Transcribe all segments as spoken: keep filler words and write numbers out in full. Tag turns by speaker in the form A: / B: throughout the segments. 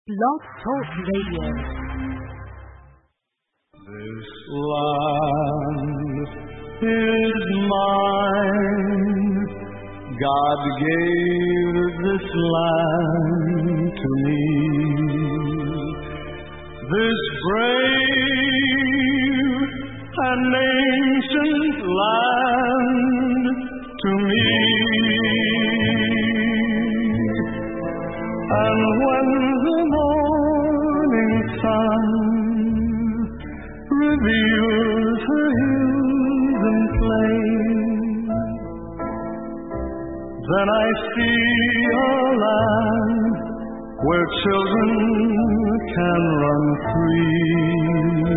A: Blog Talk Radio.
B: This land is mine. God gave this land to me. This brave and ancient land to me. And when the morning sun reveals her hills and plains, then I see a land where children can run free.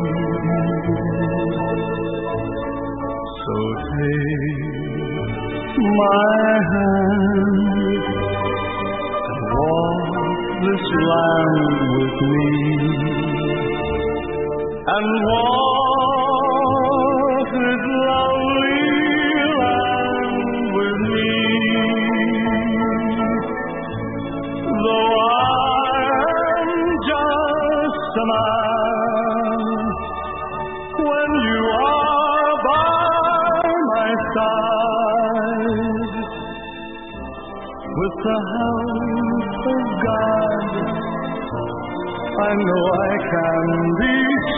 B: So take my hand, walk this land with me, and walk this lovely land with me. Though I am just a man, when you are by my side, with the help of God, I know I can be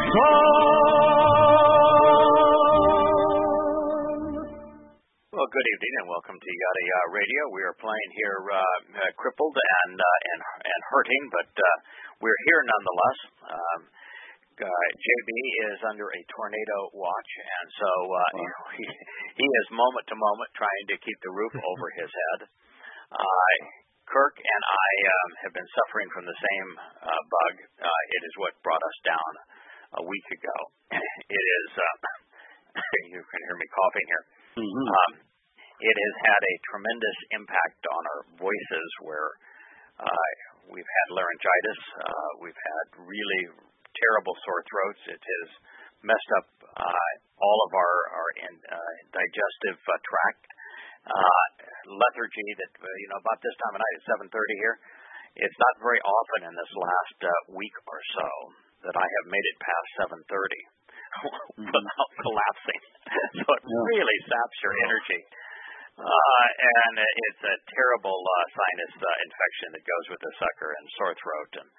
B: strong.
C: Well, good evening and welcome to Yada Yada Radio. We are playing here uh, uh, crippled and, uh, and and hurting, but uh, we're here nonetheless. Um, uh, J B is under a tornado watch, and so uh, you know, he, he is moment to moment trying to keep the roof over his head. Uh, Kirk and I um, have been suffering from the same uh, bug. Uh, it is what brought us down a week ago. It is, uh, you can hear me coughing here.
D: Mm-hmm.
C: Um, it has had a tremendous impact on our voices where uh, we've had laryngitis. Uh, we've had really terrible sore throats. It has messed up uh, all of our, our in, uh, digestive uh, tract. Uh, lethargy that, uh, you know, about this time of night at seven thirty here, it's not very often in this last uh, week or so that I have made it past seven thirty without collapsing. So it
D: Yeah.
C: really saps your energy. Uh, and it's a terrible uh, sinus uh, infection that goes with the sucker, and sore throat and,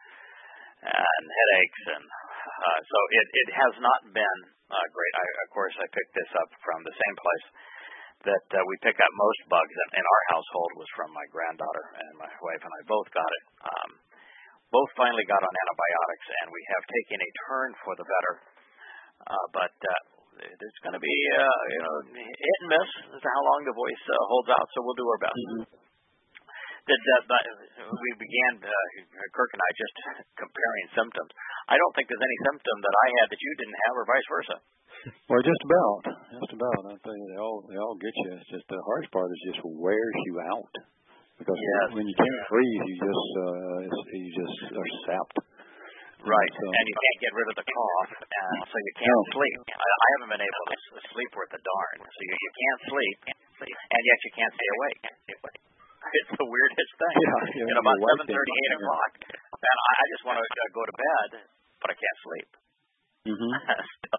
C: and headaches. And uh, so it, it has not been uh, great. I, of course, I picked this up from the same place that uh, we pick up most bugs in, in our household was from my granddaughter, and my wife and I both got it. Um, both finally got on antibiotics, and we have taken a turn for the better. Uh, but uh, it's going to be, uh, you know, hit and miss as to how long the voice uh, holds out, so we'll do our best.
D: Mm-hmm.
C: That, uh, but we began, uh, Kirk and I, just comparing symptoms. I don't think there's any symptom that I had that you didn't have, or vice versa.
D: Well, just about, just about. I tell you, they all they all get you. It's just the hardest part is just wears you out because
C: Yes.
D: when you can't breathe, you just uh, it's, you just are sapped.
C: Right,
D: So,
C: and you can't get rid of the cough, and so you can't
D: No.
C: sleep. I, I haven't been able to s- sleep worth a darn. So you, you can't sleep, and yet you can't stay awake. It's the weirdest thing.
D: Yeah, yeah,
C: you know, about
D: your wife
C: seven thirty,
D: did.
C: eight o'clock, and I, I just want to uh, go to bed, but I can't sleep.
D: Mm-hmm.
C: So,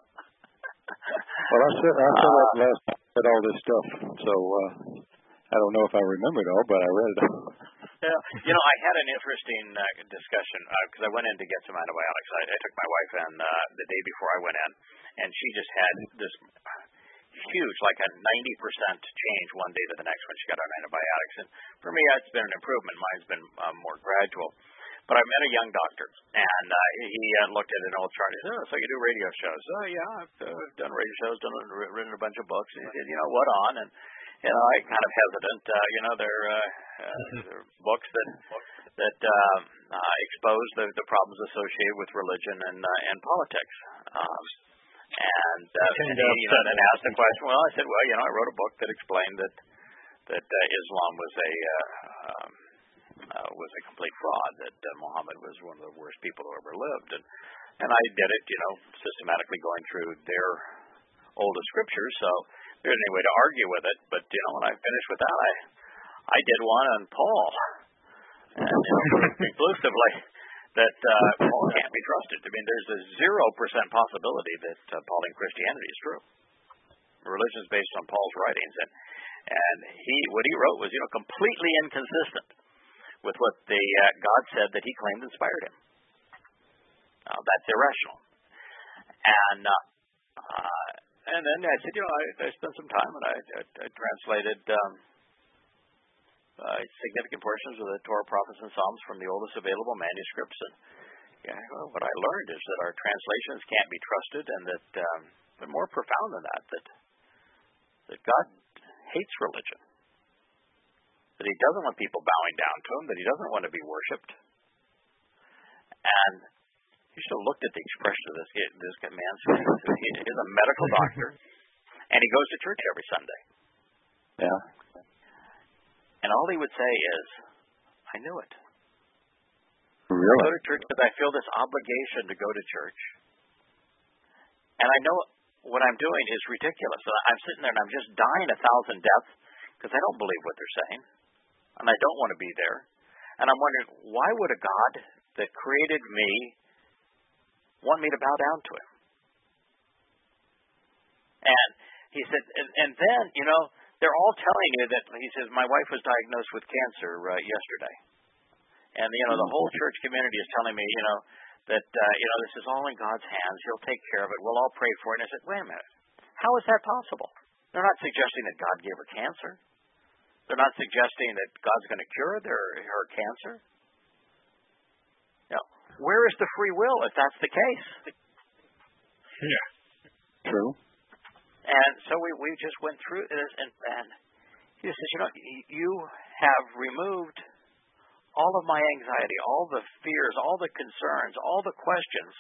D: Well, I said I said that last time I read all this stuff, so uh, I don't know if I remember it all, but I read it all.
C: Yeah, you know, I had an interesting uh, discussion because uh, I went in to get some antibiotics. I, I took my wife in uh, the day before I went in, and she just had this huge, like a ninety percent change one day to the next when she got on antibiotics. And for me, it's been an improvement. Mine's been uh, more gradual. But I met a young doctor, and uh, he uh, looked at an old chart. He said, oh, so you do radio shows? Oh, yeah, I've uh, done radio shows, done written a bunch of books. And he said, you know, what on? And you know, I kind of hesitant. Uh, you know, they're, uh, uh, they're books that that uh, uh, expose the, the problems associated with religion and uh, and politics. Um, and, uh, and he, you know, then asked the question. Well, I said, well, you know, I wrote a book that explained that that uh, Islam was a uh, um, uh, was a complete fraud. That uh, Muhammad was one of the worst people who ever lived. And and I did it, you know, systematically going through their oldest scriptures. So there isn't any way to argue with it. But you know, when I finished with that, I I did one on Paul, and you know, conclusively that uh, Paul can't be trusted. I mean, there's a zero percent possibility that uh, Pauline Christianity is true. Religion is based on Paul's writings, and and he what he wrote was you know completely inconsistent with what the uh, God said that he claimed inspired him. Now that's irrational. And uh, uh, and then I said, you know, I, I spent some time and I, I, I translated um, uh, significant portions of the Torah, prophets, and Psalms from the oldest available manuscripts. And yeah, well, what I learned is that our translations can't be trusted, and that, um, but more profound than that, that that God hates religion. That he doesn't want people bowing down to him, that he doesn't want to be worshipped. And he still looked at the expression of this, this man's face. He is a medical doctor, and he goes to church every Sunday.
D: Yeah.
C: And all he would say is, I knew it.
D: Really?
C: I go to church because I feel this obligation to go to church. And I know what I'm doing is ridiculous. I'm sitting there and I'm just dying a thousand deaths because I don't believe what they're saying. And I don't want to be there. And I'm wondering, why would a God that created me want me to bow down to him? And he said, and, and then, you know, they're all telling you that, he says, my wife was diagnosed with cancer uh, yesterday. And, you know, the whole church community is telling me, you know, that, uh, you know, this is all in God's hands. He'll take care of it. We'll all pray for it. And I said, wait a minute. How is that possible? They're not suggesting that God gave her cancer. They're not suggesting that God's going to cure their, her cancer. You know, where is the free will if that's the case?
B: Yeah.
D: True.
C: And so we, we just went through this, and, and he says, you know, you have removed all of my anxiety, all the fears, all the concerns, all the questions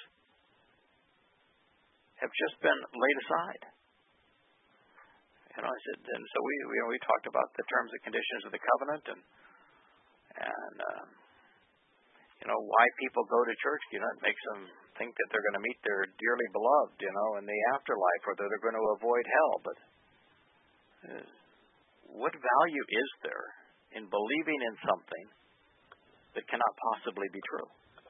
C: have just been laid aside. You know, I said, and so we we, we talked about the terms and conditions of the covenant, and and uh, you know why people go to church. You know, it makes them think that they're going to meet their dearly beloved, you know, in the afterlife, or that they're going to avoid hell. But uh, what value is there in believing in something that cannot possibly be true?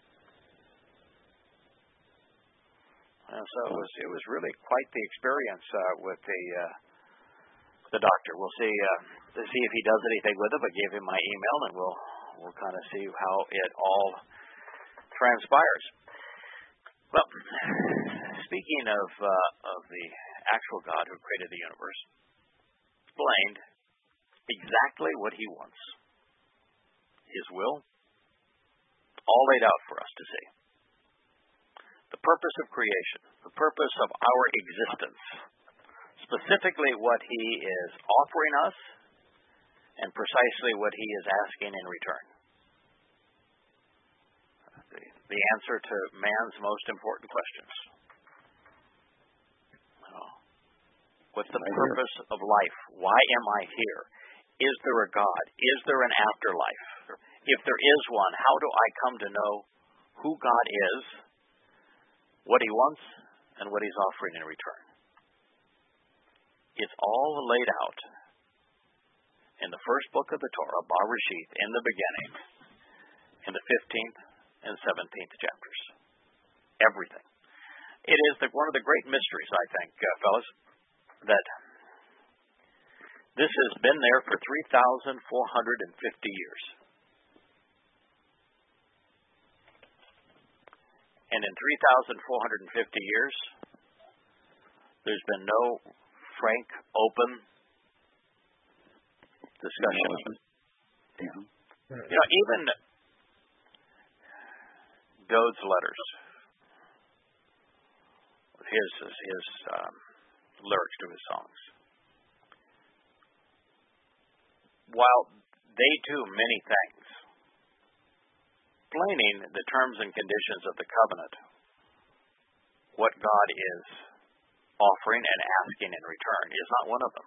C: And so it was it was really quite the experience uh, with the uh, the doctor. We'll see uh, to see if he does anything with it. But gave him my email, and we'll we'll kind of see how it all transpires. Well, speaking of uh, of the actual God who created the universe, explained exactly what he wants. His will, all laid out for us to see. The purpose of creation, the purpose of our existence, specifically what he is offering us, and precisely what he is asking in return. The, the answer to man's most important questions. What's the purpose of life? Why am I here? Is there a God? Is there an afterlife? If there is one, how do I come to know who God is, what he wants, and what he's offering in return? It's all laid out in the first book of the Torah, Bereshith, in the beginning, in the fifteenth and seventeenth chapters. Everything. It is the, one of the great mysteries, I think, uh, fellas, that this has been there for three thousand four hundred fifty years. And in three thousand four hundred fifty years, there's been no frank, open discussion.
D: Yeah.
C: You know, even Dode's letters, his, his um, lyrics to his songs, while they do many things, explaining the terms and conditions of the covenant, what God is offering and asking in return is not one of them.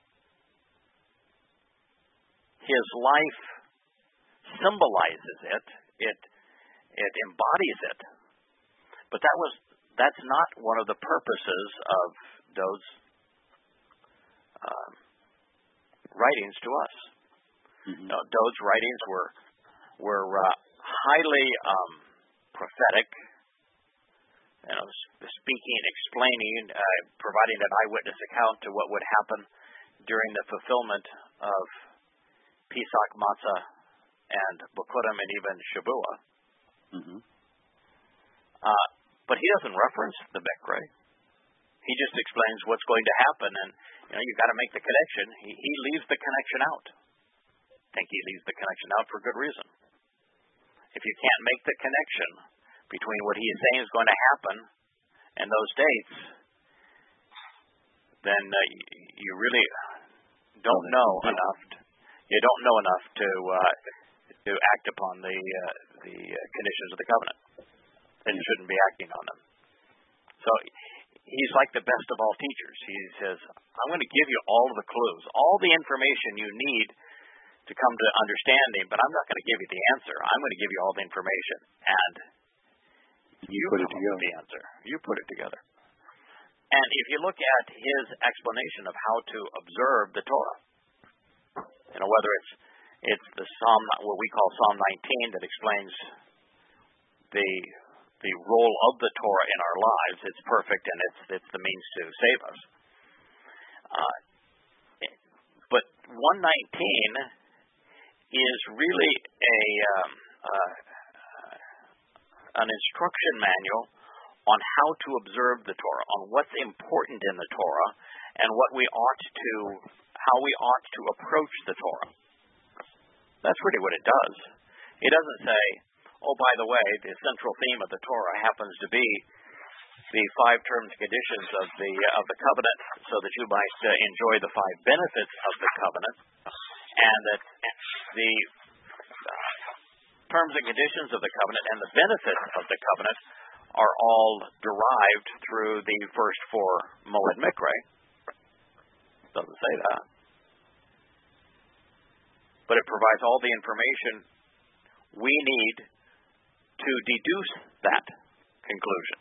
C: His life symbolizes it, it it embodies it, but that was that's not one of the purposes of Dode's um, writings to us. Mm-hmm. No, Dode's writings were were uh, highly um, prophetic, you know, speaking, explaining, uh, providing an eyewitness account to what would happen during the fulfillment of Pesach, Matzah, and Bokurim, and even Shavuot.
D: Mm-hmm.
C: Uh, but he doesn't reference the Mikra. He just explains what's going to happen, and you know, you've got to make the connection. He, he leaves the connection out. I think he leaves the connection out for good reason. If you can't make the connection between what he is saying is going to happen and those dates, then uh, you, you really don't know enough. To, you don't know enough to uh, to act upon the uh, the uh, conditions of the covenant, and shouldn't be acting on them. So he's like the best of all teachers. He says, I'm going to give you all the clues, all the information you need to come to understanding, but I'm not going to give you the answer. I'm going to give you all the information, and you,
D: you put it
C: come
D: together.
C: up with the answer. You put it together. And if you look at his explanation of how to observe the Torah, you know, whether it's it's the Psalm, what we call Psalm nineteen, that explains the the role of the Torah in our lives. It's perfect, and it's it's the means to save us. Uh, but one nineteen is really a um, uh, an instruction manual on how to observe the Torah, on what's important in the Torah, and what we ought to, how we ought to approach the Torah. That's really what it does. It doesn't say, oh, by the way, the central theme of the Torah happens to be the five terms and conditions of the uh, of the covenant, so that you might uh, enjoy the five benefits of the covenant, and that the uh, terms and conditions of the covenant and the benefits of the covenant are all derived through the first four Moed Mikra. Doesn't say that. But it provides all the information we need to deduce that conclusion.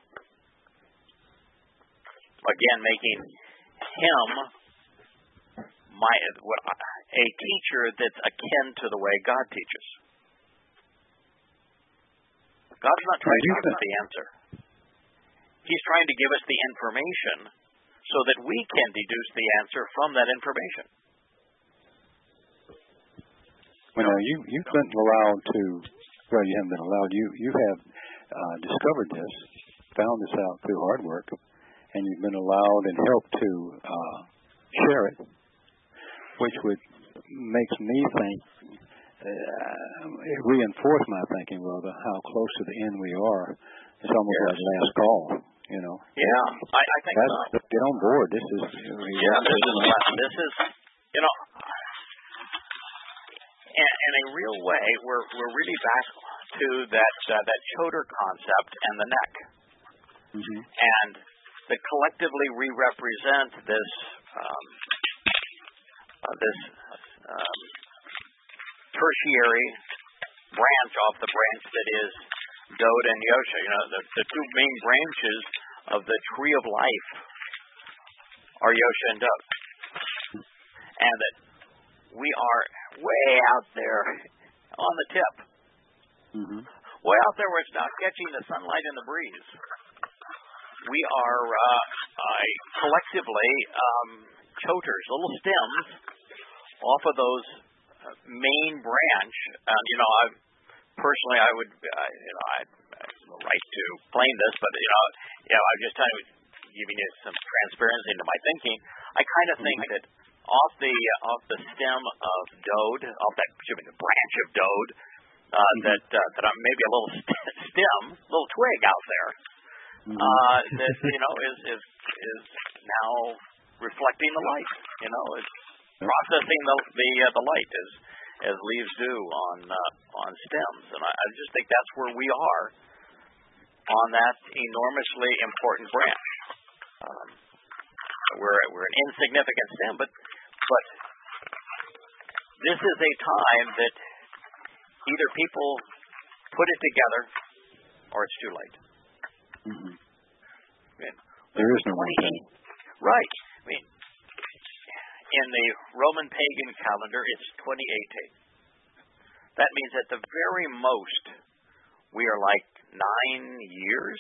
C: Again, making him my what, a teacher that's akin to the way God teaches. God's not trying to give us the answer. He's trying to give us the information so that we can deduce the answer from that information.
D: Well, now, you, you've been allowed to, well, you haven't been allowed, you, you have uh, discovered this, found this out through hard work, and you've been allowed and helped to uh, share it, which would makes me think, uh, it reinforced my thinking, rather, how close to the end we are. It's almost
C: yes.
D: like last call, you know.
C: Yeah, I, I think
D: That's,
C: so.
D: Get on board. This is...
C: Yeah, this is, this is, you know, in, in a real way, we're we're really back to that uh, that choder concept and the neck.
D: Mm-hmm.
C: And that collectively we represent this um, uh, this um, tertiary branch off the branch that is Dod and Yosha. You know, the, the two main branches of the tree of life are Yosha and Dod. And that we are way out there on the tip.
D: Mm-hmm.
C: Way out there where it's not catching the sunlight and the breeze. We are uh, uh, collectively um, choters, little stems off of those uh, main branch. And, you know, I personally, I would, uh, you know, I have no right to claim this, but, you know, you know, I'm just trying to giving you some transparency into my thinking. I kind of think that off the uh, off the stem of Dod, off that, excuse me, the branch of Dod, uh, mm-hmm. that uh, that I'm maybe a little st- stem, little twig out there, mm-hmm. uh, that you know is is is now reflecting the light. You know, it's processing the the uh, the light as as leaves do on uh, on stems, and I, I just think that's where we are on that enormously important branch. Um, we're we're an insignificant stem, but but this is a time that either people put it together or it's too late.
D: Mm-hmm.
C: I mean,
D: there is no one thing.
C: Right. I mean, in the Roman pagan calendar, it's twenty eighteen. That means at the very most, we are like nine years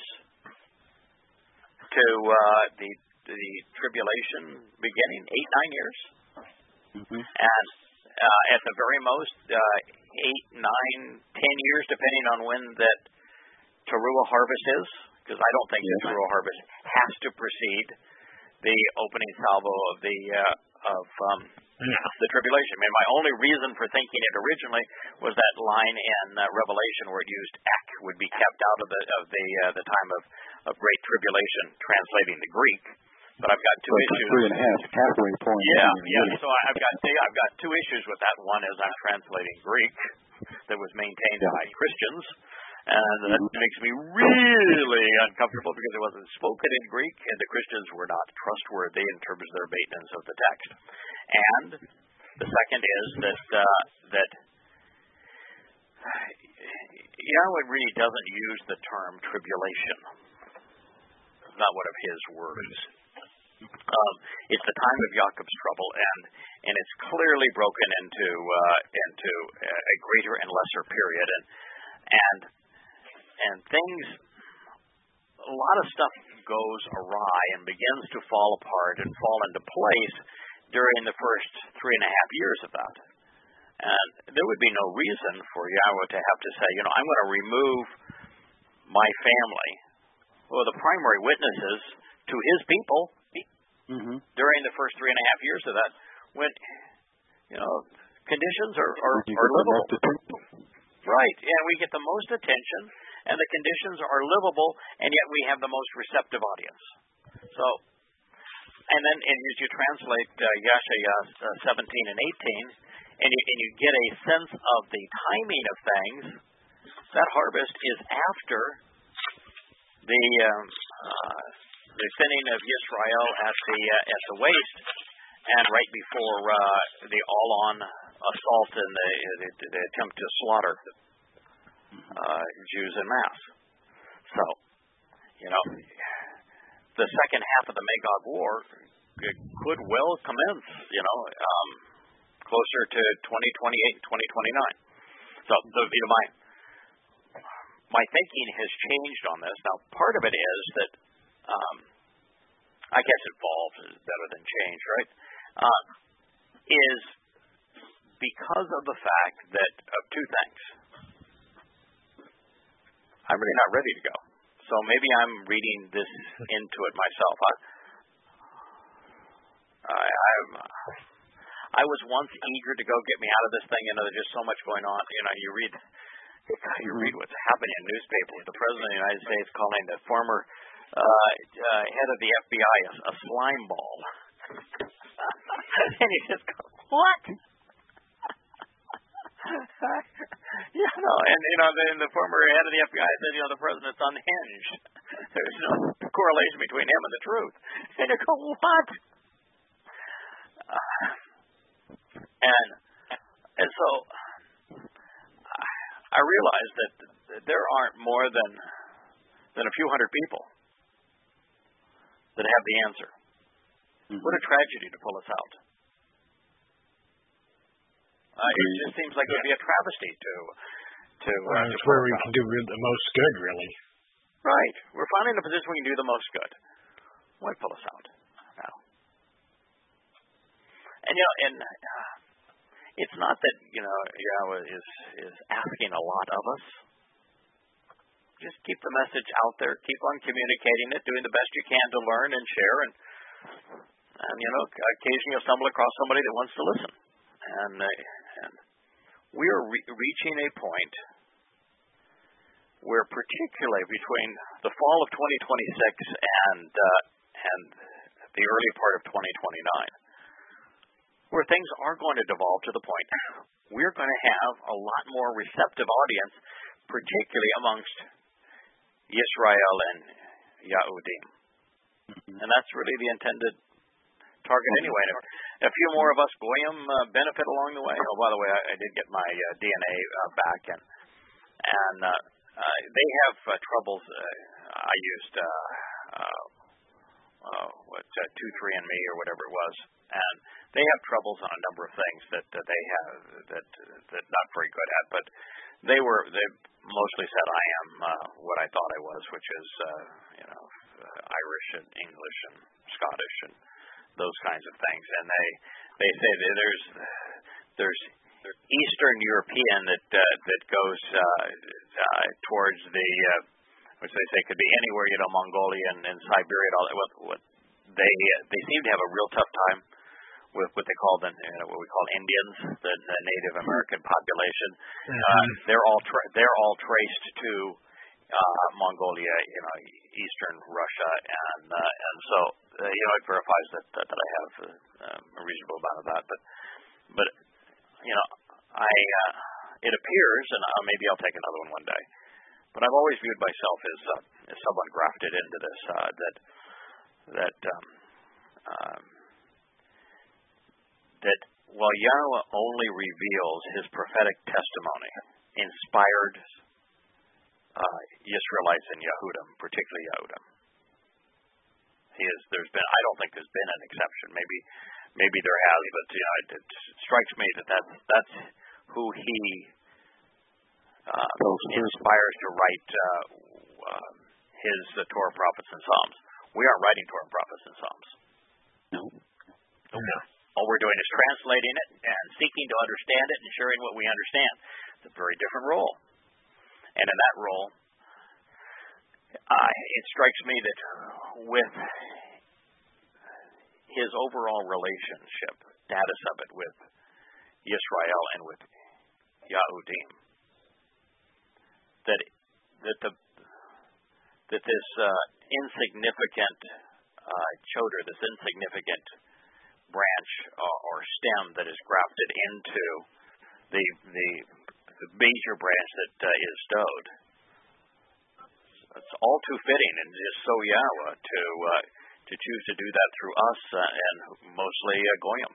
C: to uh, the the tribulation beginning, eight nine years,
D: mm-hmm.
C: and uh, at the very most uh, eight nine ten years, depending on when that Teruah harvest is, because I don't think yeah. the Teruah harvest has to precede the opening salvo of the uh, of um,
B: yeah.
C: the tribulation. I mean, my only reason for thinking it originally was that line in uh, Revelation where it used "ek" would be kept out of the of the uh, the time of, of great tribulation, translating the Greek. But I've got two
D: so
C: issues.
D: Three and a half halfway point.
C: Yeah, yeah. So I've got I've got two issues with that. One is I'm translating Greek that was maintained
D: yeah.
C: by Christians. And that makes me really uncomfortable because it wasn't spoken in Greek, and the Christians were not trustworthy in terms of their maintenance of the text. And the second is that uh, that Yahweh really doesn't use the term tribulation. It's not one of his words. Um, it's the time of Jacob's trouble, and and it's clearly broken into uh, into a greater and lesser period, and and. And things, a lot of stuff goes awry and begins to fall apart and fall into place during the first three and a half years of that. And there would be no reason for Yahweh to have to say, you know, I'm going to remove my family, well, the primary witnesses to his people
D: mm-hmm.
C: during the first three and a half years of that, when, you know, conditions are, are, are livable. Right, and we get the most attention, and the conditions are livable, and yet we have the most receptive audience. So, and then and as you translate uh, Yeshaya uh, seventeen and eighteen, and you, and you get a sense of the timing of things, that harvest is after the um, uh, the thinning of Yisrael at the uh, at the waist, and right before uh, the all-on assault and the, the, the attempt to slaughter uh, Jews en masse. So, you know, the second half of the Magog War could well commence, you know, um, closer to twenty twenty-eight, twenty twenty-nine. So, the, you know, my my thinking has changed on this. Now, part of it is that, um, I guess involved is better than change, right? Uh, is because of the fact that of two things. I'm really not ready to go. So maybe I'm reading this into it myself. I, I, I'm, I was once eager to go get me out of this thing. You know, there's just so much going on. You know, you read, you read what's happening in newspapers. The President of the United States calling the former uh, uh, head of the F B I a, a slime ball. And you just go, what? You know, and you know, the, the former head of the F B I said, you know, the president's unhinged. There's no correlation between him and the truth. And you go, what? Uh, and and so I realized that there aren't more than than a few hundred people that have the answer. Mm-hmm. What a tragedy to pull us out. Uh, it just seems like it would be a travesty to to. Uh,
B: well, it's where we can do re- the most good, really.
C: Right. We're finally in a position we can do the most good. Why pull us out now? And you know, and uh, it's not that you know Yahweh is is asking a lot of us. Just keep the message out there. Keep on communicating it, doing the best you can to learn and share, and and you know, occasionally you'll stumble across somebody that wants to listen. And, uh, and we are re- reaching a point where, particularly between the fall of twenty twenty-six and uh, and the early part of twenty twenty-nine, where things are going to devolve to the point we're going to have a lot more receptive audience, particularly amongst Yisrael and Yahudim. Mm-hmm. And that's really the intended target anyway. And a few more of us Goyim uh, benefit along the way. Oh, by the way, I, I did get my uh, D N A uh, back, and and uh, uh, they have uh, troubles. Uh, I used uh, uh, uh, what uh, two, three, and me, or whatever it was, and they have troubles on a number of things that uh, they have that that not very good at, but they were they mostly said I am uh, what I thought I was, which is uh, you know uh, Irish and English and Scottish and those kinds of things, and they they say that there's there's Eastern European that uh, that goes uh, uh, towards the uh, which they say could be anywhere, you know, Mongolia and, and Siberia and all that. What, what they they seem to have a real tough time with what they call the you know, what we call Indians, the, the Native American population. Mm-hmm. Uh, they're all tra- they're all traced to uh, Mongolia, you know, Eastern Russia, and uh, and so uh, you know it verifies that that, that I have uh, a reasonable amount of that. But but you know, I uh, it appears, and uh, maybe I'll take another one one day. But I've always viewed myself as uh, as someone grafted into this. Uh, that that um, um, that while Yahweh only reveals His prophetic testimony, inspired uh, Israelites in Yehudim, particularly Yehudim. He is. There's been. I don't think there's been an exception. Maybe maybe there has, but you know, it, it strikes me that that's, that's who He. Uh, inspires to write uh, uh, his uh, Torah, prophets, and Psalms. We aren't writing Torah, prophets, and Psalms.
D: No.
C: Okay. All we're doing is translating it and seeking to understand it and sharing what we understand. It's a very different role. And in that role, uh, it strikes me that with his overall relationship, status of it with Yisrael and with Yahudim, that that the that this uh, insignificant uh, choder, this insignificant branch or, or stem that is grafted into the the, the major branch that uh, is stowed, it's all too fitting and just so Yahweh to uh, to choose to do that through us uh, and mostly uh, Goyim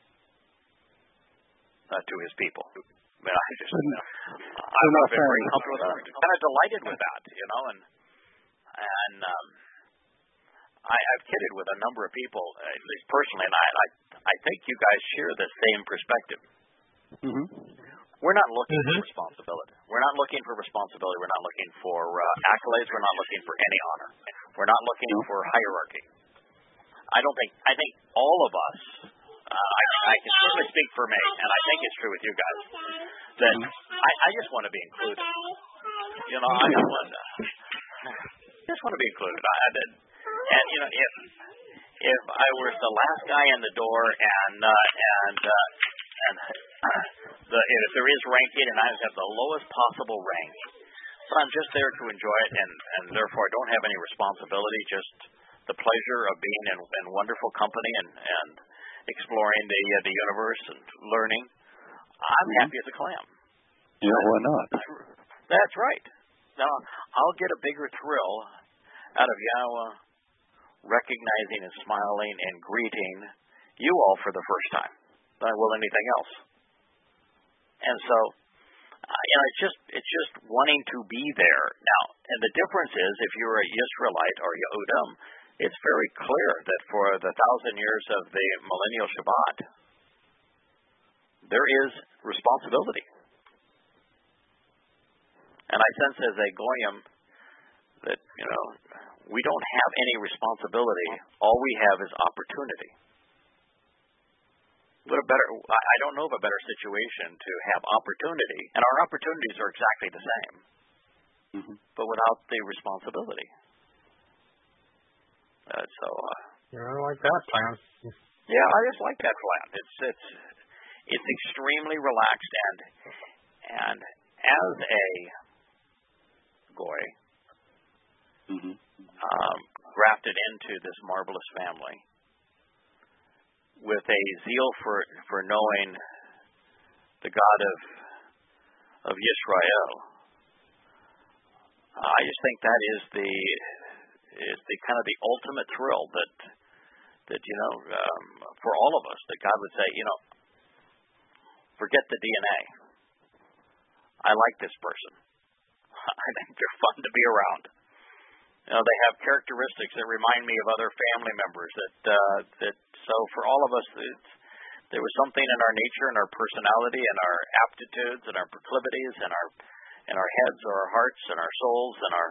C: uh, to His people. I mean, I just, I'm not very comfortable with that. I'm kind of delighted with that, you know, and and um, I, I've kidded with a number of people, at least personally, and I I, I think you guys share the same perspective.
D: Mm-hmm.
C: We're not looking
B: mm-hmm.
C: for responsibility. We're not looking for responsibility. We're not looking for uh, accolades. We're not looking for any honor. We're not looking for hierarchy. I don't think. I think all of us. Uh, I, I can certainly speak for me, and I think it's true with you guys, that I, I just want to be included. You know, I just want to, just want to be included. I, I did, and you know, if if I was the last guy in the door, and uh, and uh, and the, if there is ranking, and I have the lowest possible rank, but I'm just there to enjoy it, and and therefore I don't have any responsibility, just the pleasure of being in, in wonderful company and and. exploring the uh, the universe and learning, I'm mm-hmm. happy as a clam.
D: Yeah, why not?
C: That's right. Now, I'll get a bigger thrill out of Yahweh recognizing and smiling and greeting you all for the first time than I will anything else. And so, uh, you know, it's just it's just wanting to be there. Now, and the difference is if you're a Yisraelite or Yehudim, it's very clear that for the thousand years of the millennial Shabbat, there is responsibility. And I sense as a Goyim that, you know, we don't have any responsibility. All we have is opportunity. What a better, I don't know of a better situation to have opportunity, and our opportunities are exactly the same, mm-hmm. but without the responsibility. Uh, so, uh,
B: yeah, I like that plan.
C: Yeah, I just like that plan. It's it's it's extremely relaxed, and and as a goy,
D: mm-hmm.
C: um, grafted into this marvelous family, with a zeal for for knowing the God of of Yisrael, I just think that is the is the kind of the ultimate thrill that that you know um, for all of us, that God would say, you know, forget the D N A. I like this person. I think they're fun to be around, You know, they have characteristics that remind me of other family members. That uh, that so for all of us, it's, there was something in our nature and our personality and our aptitudes and our proclivities and our and our heads or our hearts and our souls and our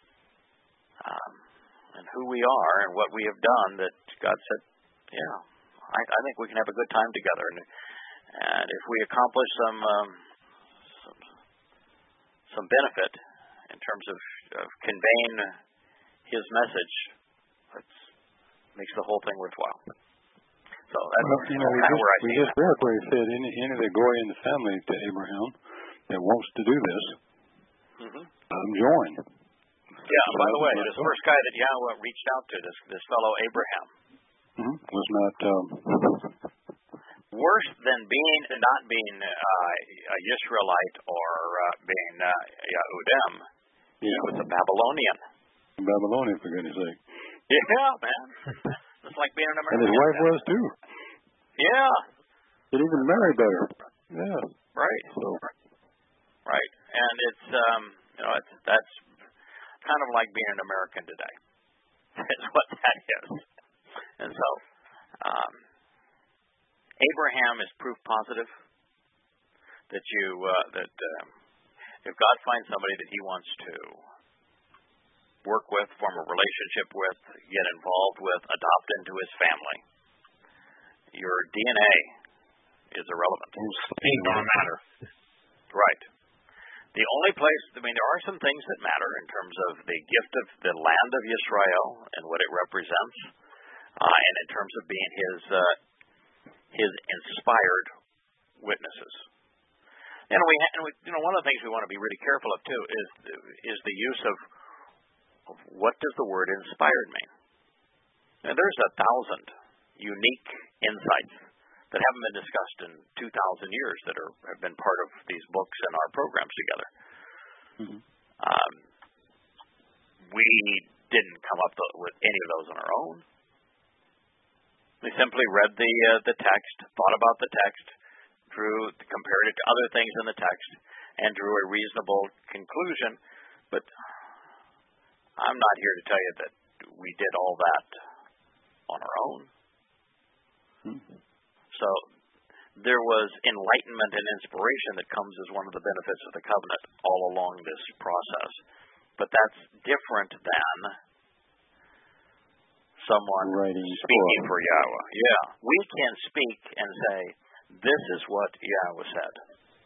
C: um, and who we are and what we have done that God said, yeah, I, I think we can have a good time together. And, and if we accomplish some um, some, some benefit in terms of, of conveying His message, it makes the whole thing worthwhile. So that's
D: well, you know, we
C: kind
D: just,
C: of where I
D: we
C: see
D: just read where He said, any, any that go in the family to Abraham that wants to do this,
C: mm-hmm.
D: let them join.
C: Yeah,
D: so
C: by the way,
D: not,
C: this first guy that Yahweh reached out to, this this fellow Abraham,
D: mm-hmm. was not um,
C: worse than being not being uh, a Yisraelite or uh, being uh, Yahudim.
D: Yeah.
C: He was a Babylonian.
D: Babylonian, for goodness sake.
C: Yeah, man. Just like being an American.
D: And his wife was too.
C: Yeah.
D: He didn't even marry better. Yeah.
C: Right.
D: So.
C: Right. And it's um you know, it's that's kind of like being an American today. That's what that is. And so um Abraham is proof positive that you uh, that um, if God finds somebody that He wants to work with, form a relationship with, get involved with, adopt into His family, your D N A is irrelevant.
B: Ain't gonna matter.
C: Right. The only place, I mean, there are some things that matter in terms of the gift of the land of Yisrael and what it represents, uh, and in terms of being His uh, His inspired witnesses. And we, and we, you know, one of the things we want to be really careful of too is is the use of, of what does the word inspired mean? Now, there's a thousand unique insights that haven't been discussed in two thousand years that are have been part of these books and our programs together.
D: Mm-hmm.
C: Um, we didn't come up with any of those on our own. We simply read the uh, the text, thought about the text, drew, compared it to other things in the text, and drew a reasonable conclusion. But I'm not here to tell you that we did all that on our own.
D: Mm-hmm.
C: So there was enlightenment and inspiration that comes as one of the benefits of the covenant all along this process. But that's different than someone
D: Writing
C: speaking
D: for
C: for Yahweh. Yeah. We can speak and say, this is what Yahweh said.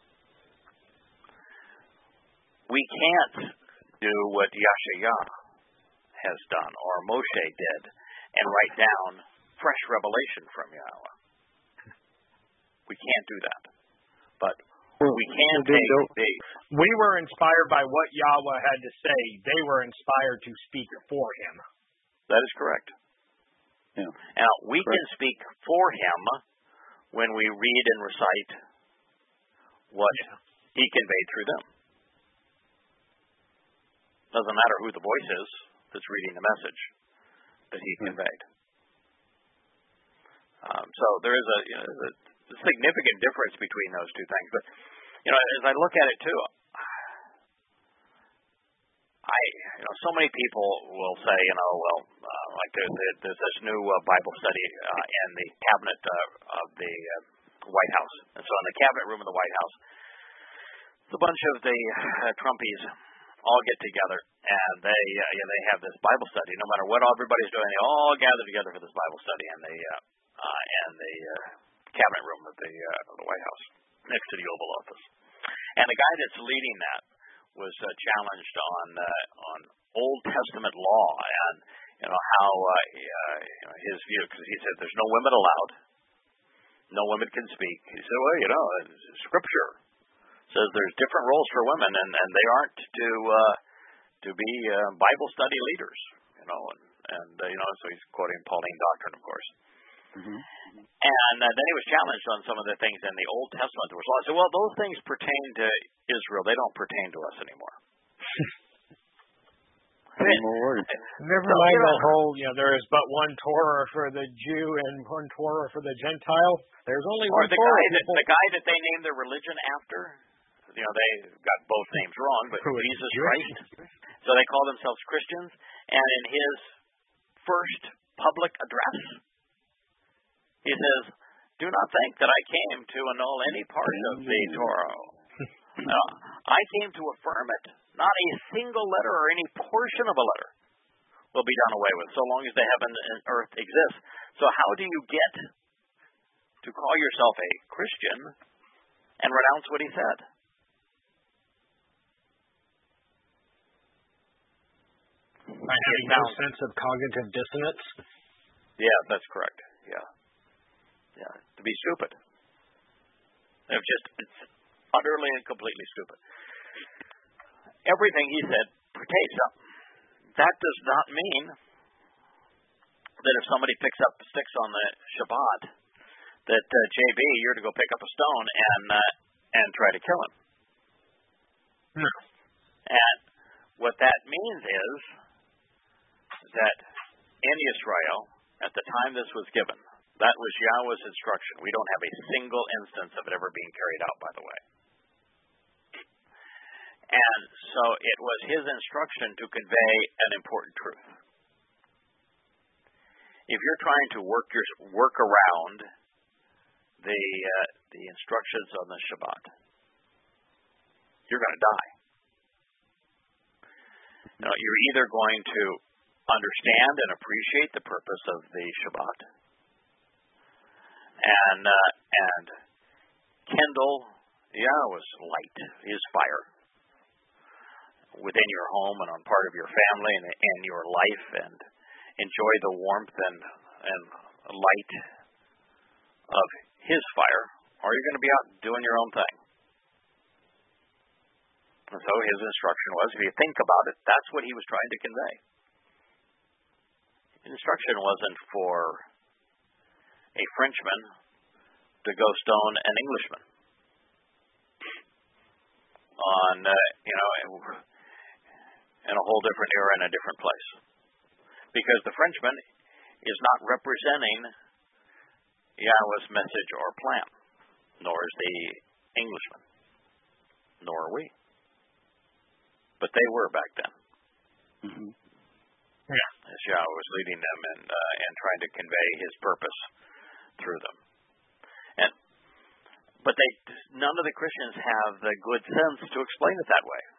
C: We can't do what Yashayah has done or Moshe did and write down fresh revelation from Yahweh. We can't do that. But
D: well,
C: we can
D: they
C: take
D: don't.
C: the...
B: We were inspired by what Yahweh had to say. They were inspired to speak for Him.
C: That is correct.
D: Yeah.
C: Now, we
D: correct.
C: can speak for Him when we read and recite what
B: Yeah.
C: He conveyed through them. Doesn't matter who the voice is that's reading the message that He
D: Hmm.
C: conveyed. Um, so there is a, you know, a significant difference between those two things. But you know, as I look at it too, I, you know, so many people will say, you know, well, uh, like there, there, there's this new uh, Bible study uh, in the cabinet uh, of the uh, White House, and so in the cabinet room of the White House, a bunch of the uh, Trumpies all get together, and they uh, yeah, they have this Bible study. No matter what everybody's doing, they all gather together for this Bible study in the uh, uh, in the uh, cabinet room of the uh, of the White House, next to the Oval Office. And the guy that's leading that was uh, challenged on uh, on Old Testament law and you know how uh, uh, you know, his view, because he said there's no women allowed, no women can speak. He said, well, you know, Scripture says there's different roles for women, and, and they aren't to uh, to be uh, Bible study leaders, you know, and, and uh, you know, so he's quoting Pauline doctrine, of course.
D: Mm-hmm.
C: And uh, then he was challenged on some of the things in the Old Testament. There was law. I said, well, those things pertain to Israel. They don't pertain to us anymore.
B: Never mind that whole, you know, there is but one Torah for the Jew and one Torah for the Gentile. There's only
C: Or
B: one
C: the
B: Torah.
C: guy that the guy that they named their religion after, the you know, they got both names wrong, but Jesus Christ. So they call themselves Christians. And in his first public address, he says, "Do not think that I came to annul any part of the Torah. No, I came to affirm it. Not a single letter or any portion of a letter will be done away with, so long as the heaven and earth exist." So how do you get to call yourself a Christian and renounce what he said?
B: By having no sense of cognitive dissonance?
C: Yeah, that's correct. Yeah. Yeah. To be stupid. It's just, it's utterly and completely stupid. Everything he said pertains up. That does not mean that if somebody picks up sticks on the Shabbat, that uh, J B, you're to go pick up a stone and uh, and try to kill him.
B: No.
C: And what that means is that in Israel, at the time this was given, that was Yahweh's instruction. We don't have a single instance of it ever being carried out, by the way. And so it was his instruction to convey an important truth. If you're trying to work your work around the uh, the instructions on the Shabbat, you're going to die. Now, you're either going to understand and appreciate the purpose of the Shabbat, and uh, and kindle Yahweh's light, His fire, within your home and on part of your family and, and your life, and enjoy the warmth and and light of His fire, or you're going to be out doing your own thing. And so his instruction was, if you think about it, that's what he was trying to convey. The instruction wasn't for a Frenchman to go stone an Englishman on, uh, you know, in a whole different era in a different place. Because the Frenchman is not representing Yahweh's message or plan, nor is the Englishman, nor are we. But they were back then.
D: Mm-hmm.
C: Yeah. As Yahweh was leading them and uh, and trying to convey His purpose through them. And but they none of the Christians have the good sense to explain it that way.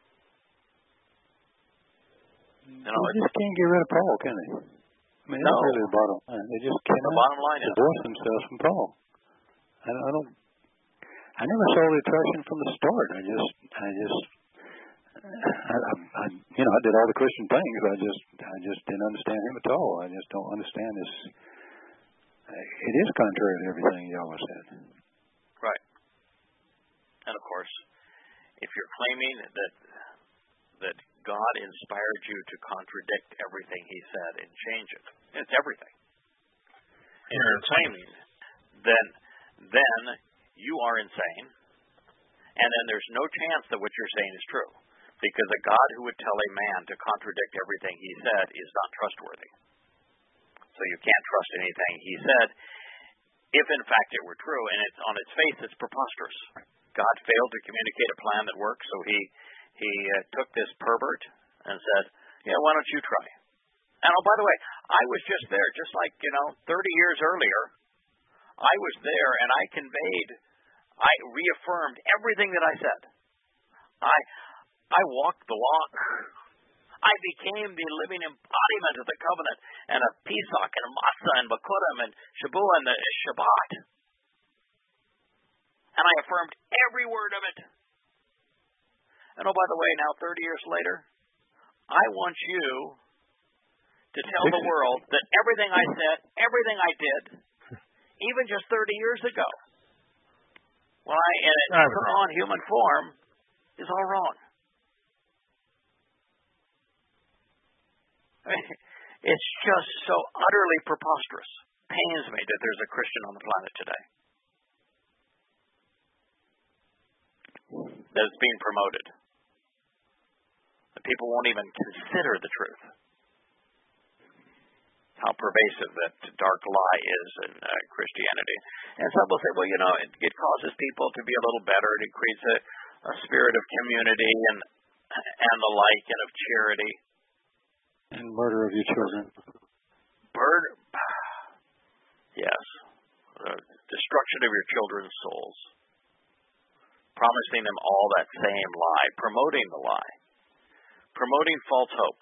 C: You know,
D: they just can't get rid of Paul, can they? I mean,
C: no.
D: that's really the bottom line. They just cannot
C: the bottom line
D: divorce
C: is,
D: themselves from Paul. I don't, I don't. I never saw the attraction from the start. I just, I just, I, I, I, you know, I did all the Christian things. I just, I just didn't understand him at all. I just don't understand this. It is contrary to everything Yahweh said.
C: Right. And of course, if you're claiming that that God inspired you to contradict everything He said and change it, it's everything. And you're claiming, then then you are insane, and then there's no chance that what you're saying is true, because a God who would tell a man to contradict everything He said is not trustworthy. So you can't trust anything He said, if in fact it were true, and it's on its face it's preposterous. God failed to communicate a plan that worked, so He He uh, took this pervert and said, yeah, why don't you try? And oh, by the way, I was just there, just like, you know, thirty years earlier, I was there and I conveyed, I reaffirmed everything that I said. I I walked the walk. I became the living embodiment of the covenant, and a Pesach and a Matzah and Bakurim and Shabuah and the Shabbat. And I affirmed every word of it. And oh, by the way, now thirty years later, I want you to tell the world that everything I said, everything I did, even just thirty years ago, when I put on human form, is all wrong. I mean, it's just so utterly preposterous. Pains me that there's a Christian on the planet today that is being promoted. People won't even consider the truth. How pervasive that dark lie is in uh, Christianity. And some will say, well, you know, it, it causes people to be a little better. It creates a, a spirit of community and and the like, and of charity.
D: And murder of your children.
C: Bird, yes. The destruction of your children's souls. Promising them all that same lie. Promoting the lie. Promoting false hope.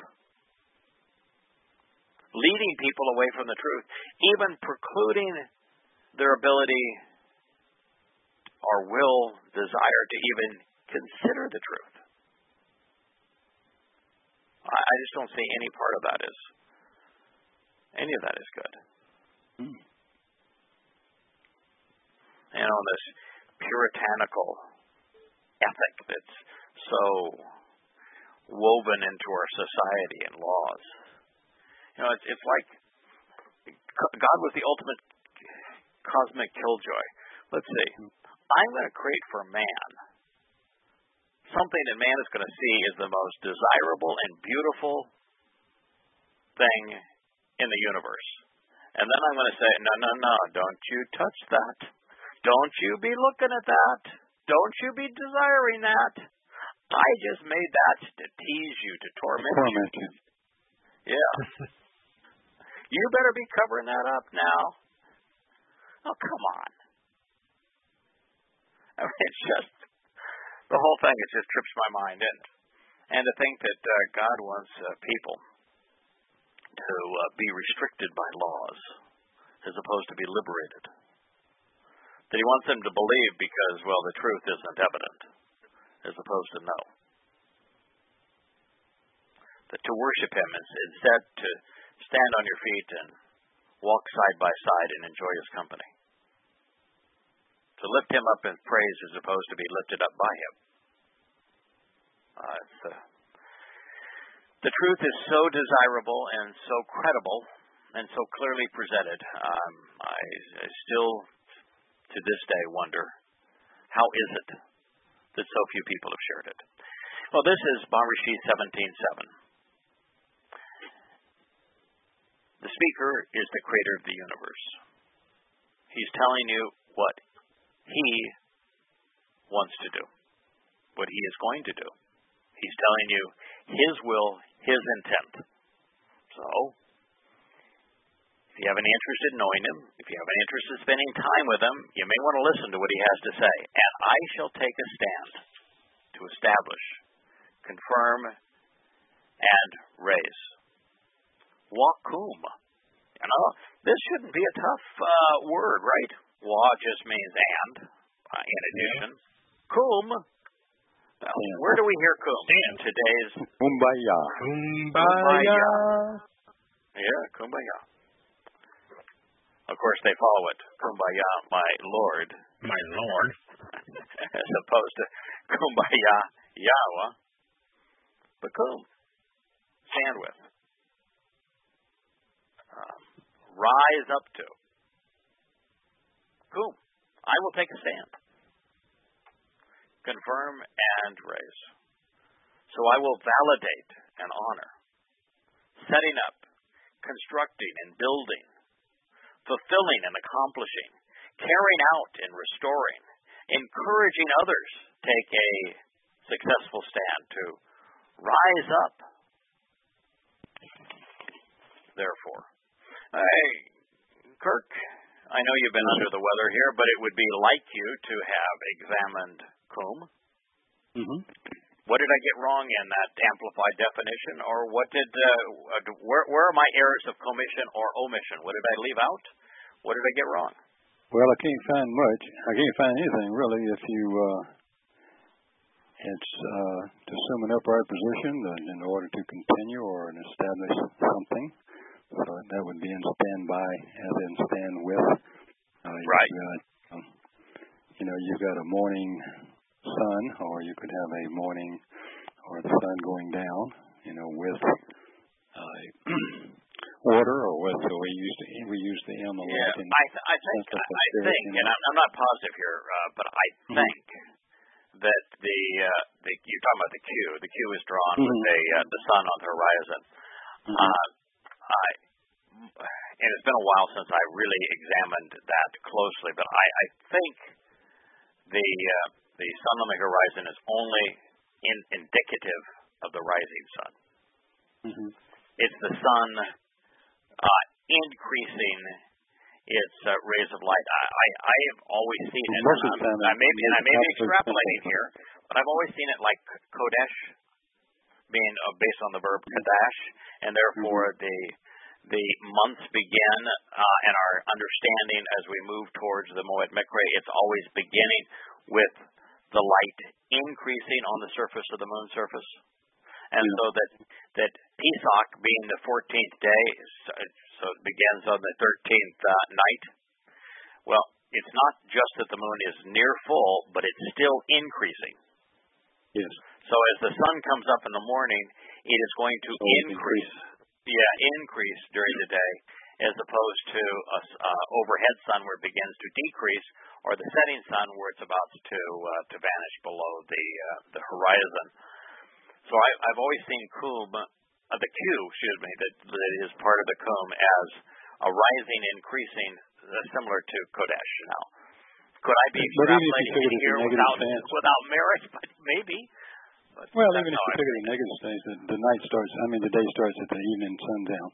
C: Leading people away from the truth. Even precluding their ability or will, desire to even consider the truth. I, I just don't see any part of that is, any of that is good.
D: Mm.
C: You know, this puritanical ethic that's so woven into our society and laws. You know, it's, it's like God was the ultimate cosmic killjoy. Let's see. I'm going to create for man something that man is going to see as the most desirable and beautiful thing in the universe. And then I'm going to say, no, no, no, don't you touch that. Don't you be looking at that. Don't you be desiring that. I just made that to tease you, to torment,
D: torment you.
C: you. Yeah. You better be covering that up now. Oh, come on. I mean, it's just, the whole thing, it just trips my mind. And, and to think that uh, God wants uh, people to uh, be restricted by laws as opposed to be liberated. That he wants them to believe because, well, the truth isn't evident, as opposed to no. That to worship him is instead to stand on your feet and walk side by side and enjoy his company. To lift him up in praise as opposed to be lifted up by him. Uh, it's, uh, the truth is so desirable and so credible and so clearly presented. Um, I, I still, to this day, wonder, how is it that so few people have shared it? Well, this is Maharishi seventeen seven. The speaker is the creator of the universe. He's telling you what he wants to do, what he is going to do. He's telling you his will, his intent. So, if you have any interest in knowing him, if you have any interest in spending time with him, you may want to listen to what he has to say. And I shall take a stand to establish, confirm, and raise. Wakum. You know, this shouldn't be a tough uh, word, right? Wa just means and, uh, in addition. Kum. Well, yeah. Where do we hear kum? In today's
D: Kumbaya.
B: Kumbaya.
C: Yeah, kumbaya. Of course, they follow it. Kumbaya, my Lord.
B: My Lord.
C: As opposed to kumbaya, Yahweh. But kum. Stand with. Um, rise up to. Kum. I will take a stand. Confirm and raise. So I will validate and honor. Setting up, constructing and building. Fulfilling and accomplishing. Carrying out and restoring. Encouraging others take a successful stand to rise up. Therefore. Hey, Kirk, I know you've been under the weather here, but it would be like you to have examined Kum.
D: Mm-hmm.
C: What did I get wrong in that amplified definition, or what did uh, where where are my errors of commission or omission? What did I leave out? What did I get wrong?
D: Well, I can't find much. I can't find anything really. If you, uh, it's uh, to assume an upright position in order to continue or establish something. So that would be in standby, as in stand with. Uh,
C: right.
D: Got, um, you know, you've got a morning sun, or you could have a morning or the sun going down, you know, with uh, water, or with, so we use the, we use the M a lot.
C: Yeah, I, th- I think, I think, and I'm, I'm not positive here, uh, but I
D: mm-hmm.
C: think that the, uh, the, you're talking about the Q, the Q is drawn
D: mm-hmm.
C: with the, uh, the sun on the horizon.
D: Mm-hmm.
C: Uh, I, and it's been a while since I really examined that closely, but I, I think the uh, the sun on the horizon is only in, indicative of the rising sun.
D: Mm-hmm.
C: It's the sun uh, increasing its uh, rays of light. I, I, I have always seen it.
D: Most
C: and
D: of the time,
C: I may be, and I may be extrapolating
D: simple.
C: here, but I've always seen it like Kodesh, being uh, based on the verb Kadash, and therefore mm-hmm. the the months begin, uh, and our understanding as we move towards the Moed Mikre, it's always beginning with the light increasing on the surface of the moon surface. And yeah. so that that Pesach being the fourteenth day, so it begins on the thirteenth uh, night. Well, it's not just that the moon is near full, but it's still increasing.
D: Yes.
C: So as the sun comes up in the morning, it is going to
D: so
C: increase. Yeah, increase during the day, as opposed to a uh, overhead sun where it begins to decrease, or the setting sun where it's about to uh, to vanish below the uh, the horizon. So I, I've always seen Kum, uh, the Q, excuse me, that, that is part of the Kum as a rising, increasing, uh, similar to Kodesh. Now, could I be extrapolating it here without stance. without merit? But maybe. But
D: well, even if you figure the negative stance, the, the night starts. I mean, the day starts at the evening sundown.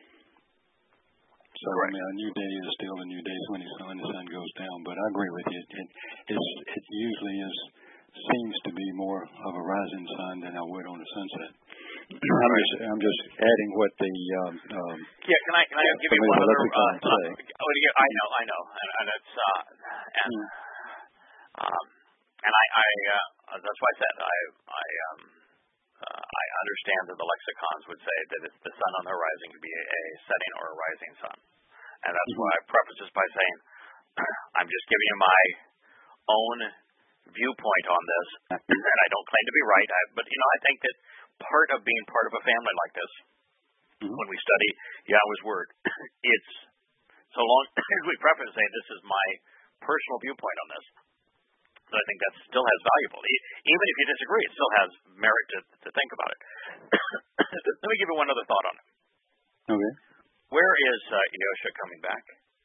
D: So right. I mean, a new day is still a new day when the sun, the sun goes down. But I agree with you. It, it, it's, it usually is. Seems to be more of a rising sun than I would on a sunset. I'm just, I'm just adding what the um, um,
C: yeah. Can I can I give you one other? Uh, uh, I know, I know, and, and it's uh, and mm. um, and I, I uh, that's why I said I I um uh, I understand that the lexicons would say that it's the sun on the horizon could be a, a setting or a rising sun, and that's mm-hmm. why I preface this by saying I'm just giving you my own viewpoint on this, and I don't claim to be right, I, but you know, I think that part of being part of a family like this, mm-hmm. when we study Yahweh's Word, it's so long as we preface saying this is my personal viewpoint on this, so I think that still has valuable. Even if you disagree, it still has merit to, to think about it. Let me give you one other thought on it.
D: Okay.
C: Where is uh, Yosha coming back?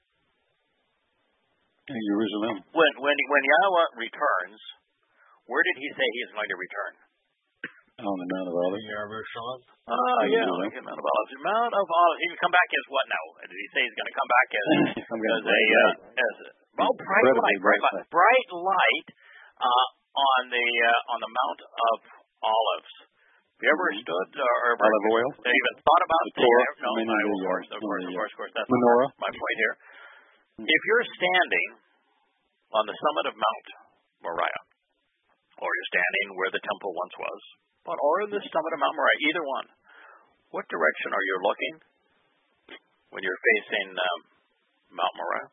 D: In Jerusalem.
C: When when when Yahweh returns, where did he say he is going to return?
D: On the Mount of Olives.
B: Jerusalem.
C: Oh yeah, like Mount of Olives. Mount of Olives. He can come back as what now? Did he say he's going to come back as, as a uh, as a oh bright light, bright light, bright light uh, on the uh, on the Mount of Olives. Have you ever mm-hmm. stood or, or
D: olive oil?
C: Even thought about
D: the Torah?
C: No,
D: I mean,
C: no,
D: of
C: course, of course, of course, of course. That's
D: menorah.
C: my point here. If you're standing on the summit of Mount Moriah, or you're standing where the temple once was, but or in the summit of Mount Moriah, either one, what direction are you looking when you're facing um, Mount Moriah?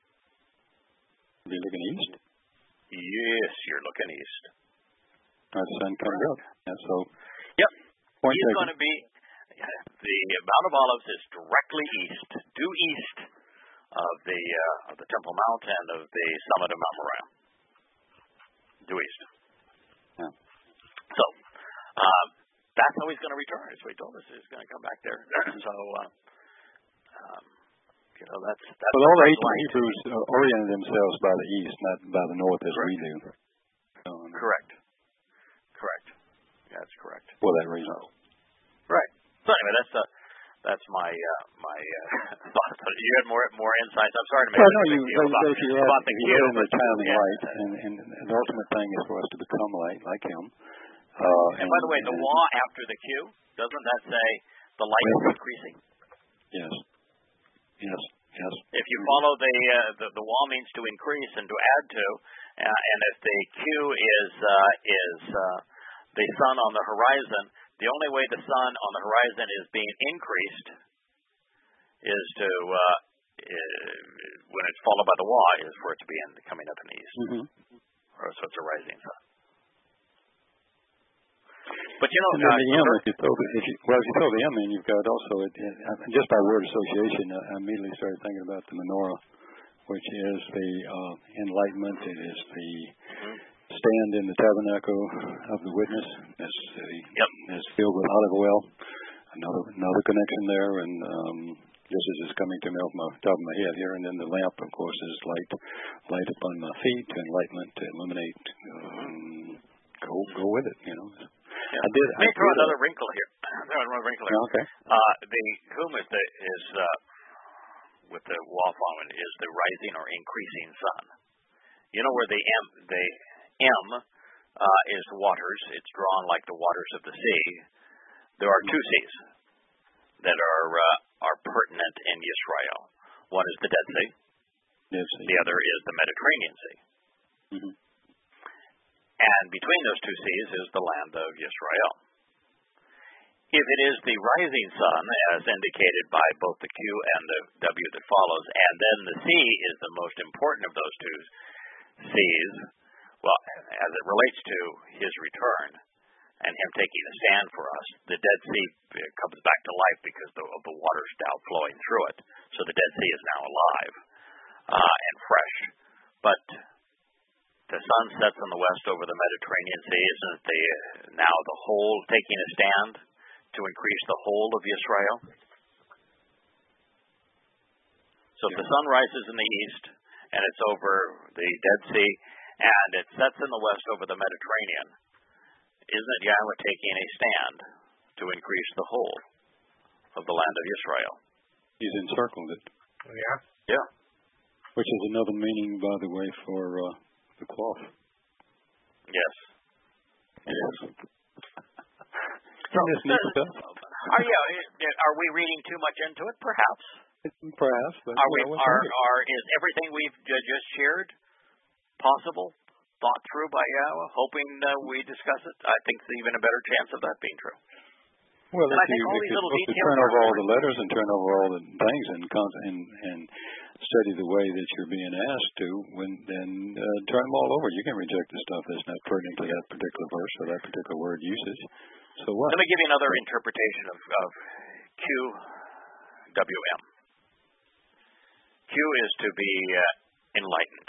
D: Are you looking east?
C: Yes, you're looking east.
D: Our sun comes up, and so
C: yep,
D: point
C: he's going to be. The Mount of Olives is directly east, due east of the uh, of the Temple Mount and of the summit of Mount Moriah, due east.
D: Yeah.
C: So um, that's how he's going to return. So he told us he's going to come back there. so uh, um, you know that's that's.
D: Well, all the ancient Hebrews uh, oriented themselves by the east, not by the north as
C: correct.
D: we do. Um,
C: correct. Correct. That's correct.
D: For that reason.
C: So, right. So anyway, that's the. That's my uh, my uh, thoughts. You had more more insights. I'm sorry to make
D: well,
C: a
D: no,
C: big
D: you,
C: deal about,
D: you
C: about the
D: you
C: cue,
D: but timing
C: yeah.
D: right, and, and the ultimate thing is for us to become light, like Him. Uh,
C: and, and by the way, the law after the cue, doesn't that say the light is increasing?
D: Yes. Yes. Yes.
C: If you follow the uh, the, the law means to increase and to add to, uh, and if the cue is uh, is uh, the sun on the horizon. The only way the sun on the horizon is being increased is to, uh, is, when it's followed by the law, is for it to be in, coming up in the east.
D: Mm-hmm.
C: Or so it's a rising sun. But you know,
D: and then
C: uh,
D: the M, if you throw the, if you, well, if you throw the M in, you've got also, it, it, just by word association, I immediately started thinking about the menorah, which is the uh, enlightenment. It is the mm-hmm. stand in the tabernacle of the witness. That's the
C: yep.
D: is filled with olive oil. Another another connection there, and um, just as it's coming to me off my top of my head here, and then the lamp, of course, is light, light upon my feet, enlightenment to illuminate. Um, go, go with it, you know.
C: Yeah.
D: I did.
C: Let me
D: I
C: throw
D: did
C: another
D: a,
C: wrinkle here. Throw another wrinkle here.
D: Okay.
C: Uh, the whom is the is uh, with the Wafon is the rising or increasing sun. You know where the M the M uh, is the waters. It's drawn like the waters of the sea. There are two seas that are uh, are pertinent in Yisrael. One is the Dead Sea.
D: Dead Sea.
C: The other is the Mediterranean Sea.
D: Mm-hmm.
C: And between those two seas is the land of Yisrael. If it is the rising sun, as indicated by both the Q and the W that follows, and then the sea is the most important of those two seas, well, as it relates to his return and him taking a stand for us, the Dead Sea comes back to life because the, of the waters now flowing through it. So the Dead Sea is now alive uh, and fresh. But the sun sets on the west over the Mediterranean Sea. Isn't the now the whole taking a stand to increase the whole of Israel? So if the sun rises in the east and it's over the Dead Sea and it sets in the west over the Mediterranean, isn't it Yahweh taking a stand to increase the whole of the land of Israel?
D: He's encircled it.
B: Yeah.
C: Yeah.
D: Which is another meaning, by the way, for uh, the cloth.
C: Yes.
D: It is.
C: So,
D: Isn't this neat stuff?
C: Are, yeah, are we reading too much into it? Perhaps.
D: Perhaps. But
C: Are we?
D: you know,
C: Are, are is everything we've j- just shared possible, thought through by Yahweh, hoping uh, we discuss it? I think there's even a better chance of that being true.
D: Well,
C: and
D: if
C: I think
D: you,
C: all
D: if
C: these
D: you're
C: little
D: supposed to
C: details
D: turn over
C: are
D: all the letters and turn over all the things and and and study the way that you're being asked to, when then uh, turn them all over. You can reject the stuff that's not pertinent to that particular verse or that particular word usage. So what?
C: Let me give you another interpretation of, of Q W M. Q is to be uh, enlightened,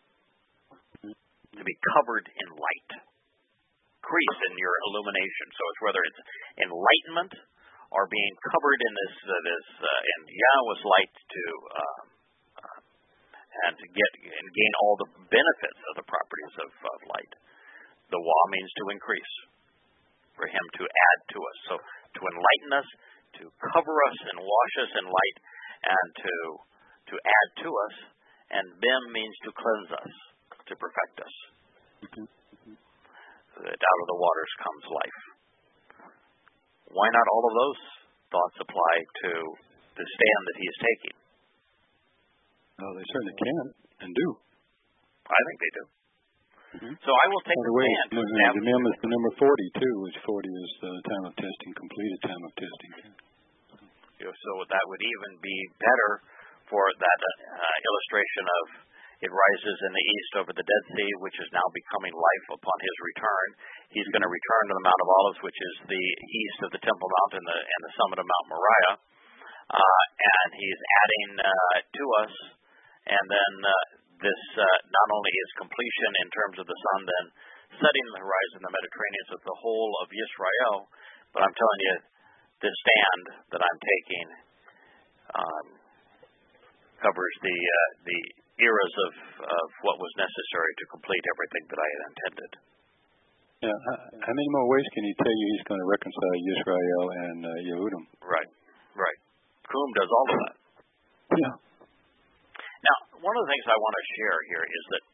C: to be covered in light, increase in your illumination. So it's whether it's enlightenment or being covered in this uh, this uh, in Yahweh's light to uh, uh, and to get and gain all the benefits of the properties of, of light. The Wa means to increase, for him to add to us. So to enlighten us, to cover us and wash us in light, and to to add to us. And Bim means to cleanse us, to perfect us.
D: Mm-hmm.
C: That out of the waters comes life. Why not all of those thoughts apply to the stand that he is taking?
D: Oh, they certainly can and do.
C: I think they do.
D: Mm-hmm.
C: So I will take
D: By
C: the
D: the way,
C: stand.
D: the, the, the mem is the number forty too, which forty is the time of testing, completed time of testing.
C: So that would even be better for that uh, illustration of it rises in the east over the Dead Sea, which is now becoming life upon his return. He's going to return to the Mount of Olives, which is the east of the Temple Mount and the, and the summit of Mount Moriah. Uh, and he's adding uh, to us. And then uh, this uh, not only is completion in terms of the sun then setting the horizon in the Mediterranean, so the whole of Yisrael, but I'm telling you, this stand that I'm taking um, covers the uh, the eras of, of what was necessary to complete everything that I had intended.
D: Yeah. How many more ways can he tell you he's going to reconcile Yisrael and uh, Yehudim?
C: Right, right. Kum does all of that.
D: Yeah.
C: Now, one of the things I want to share here is that,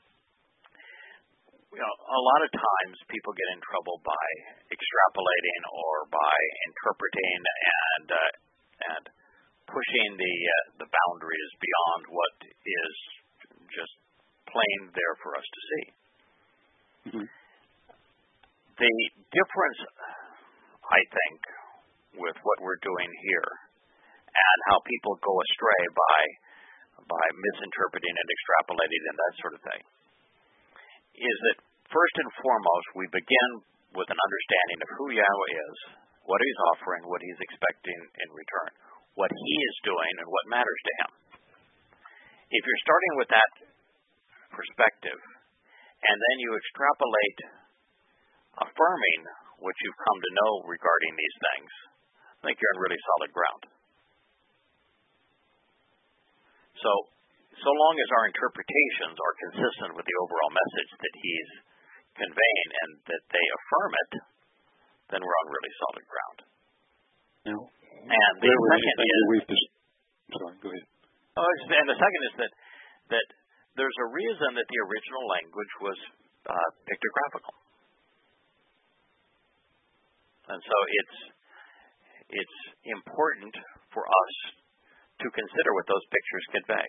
C: you know, a lot of times people get in trouble by extrapolating or by interpreting and uh, and pushing the uh, the boundaries beyond what is just plain there for us to see.
D: Mm-hmm.
C: The difference, I think, with what we're doing here and how people go astray by by misinterpreting and extrapolating and that sort of thing, is that first and foremost we begin with an understanding of who Yahweh is, what he's offering, what he's expecting in return, what he is doing, and what matters to him. If you're starting with that perspective, and then you extrapolate affirming what you've come to know regarding these things, I think you're on really solid ground. So, so long as our interpretations are consistent with the overall message that he's conveying and that they affirm it, then we're on really solid ground.
D: No.
C: And the
D: Where
C: second is,
D: just, sorry, go ahead.
C: Oh, and the second is that that there's a reason that the original language was uh, pictographical, and so it's it's important for us to consider what those pictures convey.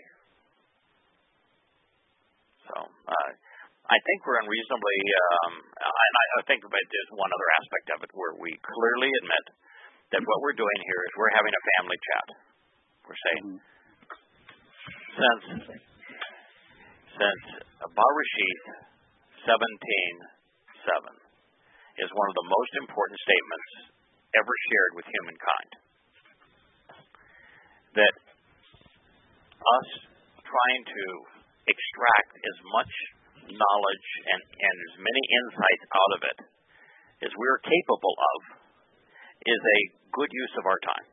C: So uh, I think we're unreasonably, um, and I, I think there's one other aspect of it where we clearly admit that what we're doing here is we're having a family chat. We're saying, since since Barashith seventeen seven is one of the most important statements ever shared with humankind, that us trying to extract as much knowledge and, and as many insights out of it as we're capable of is a good use of our time.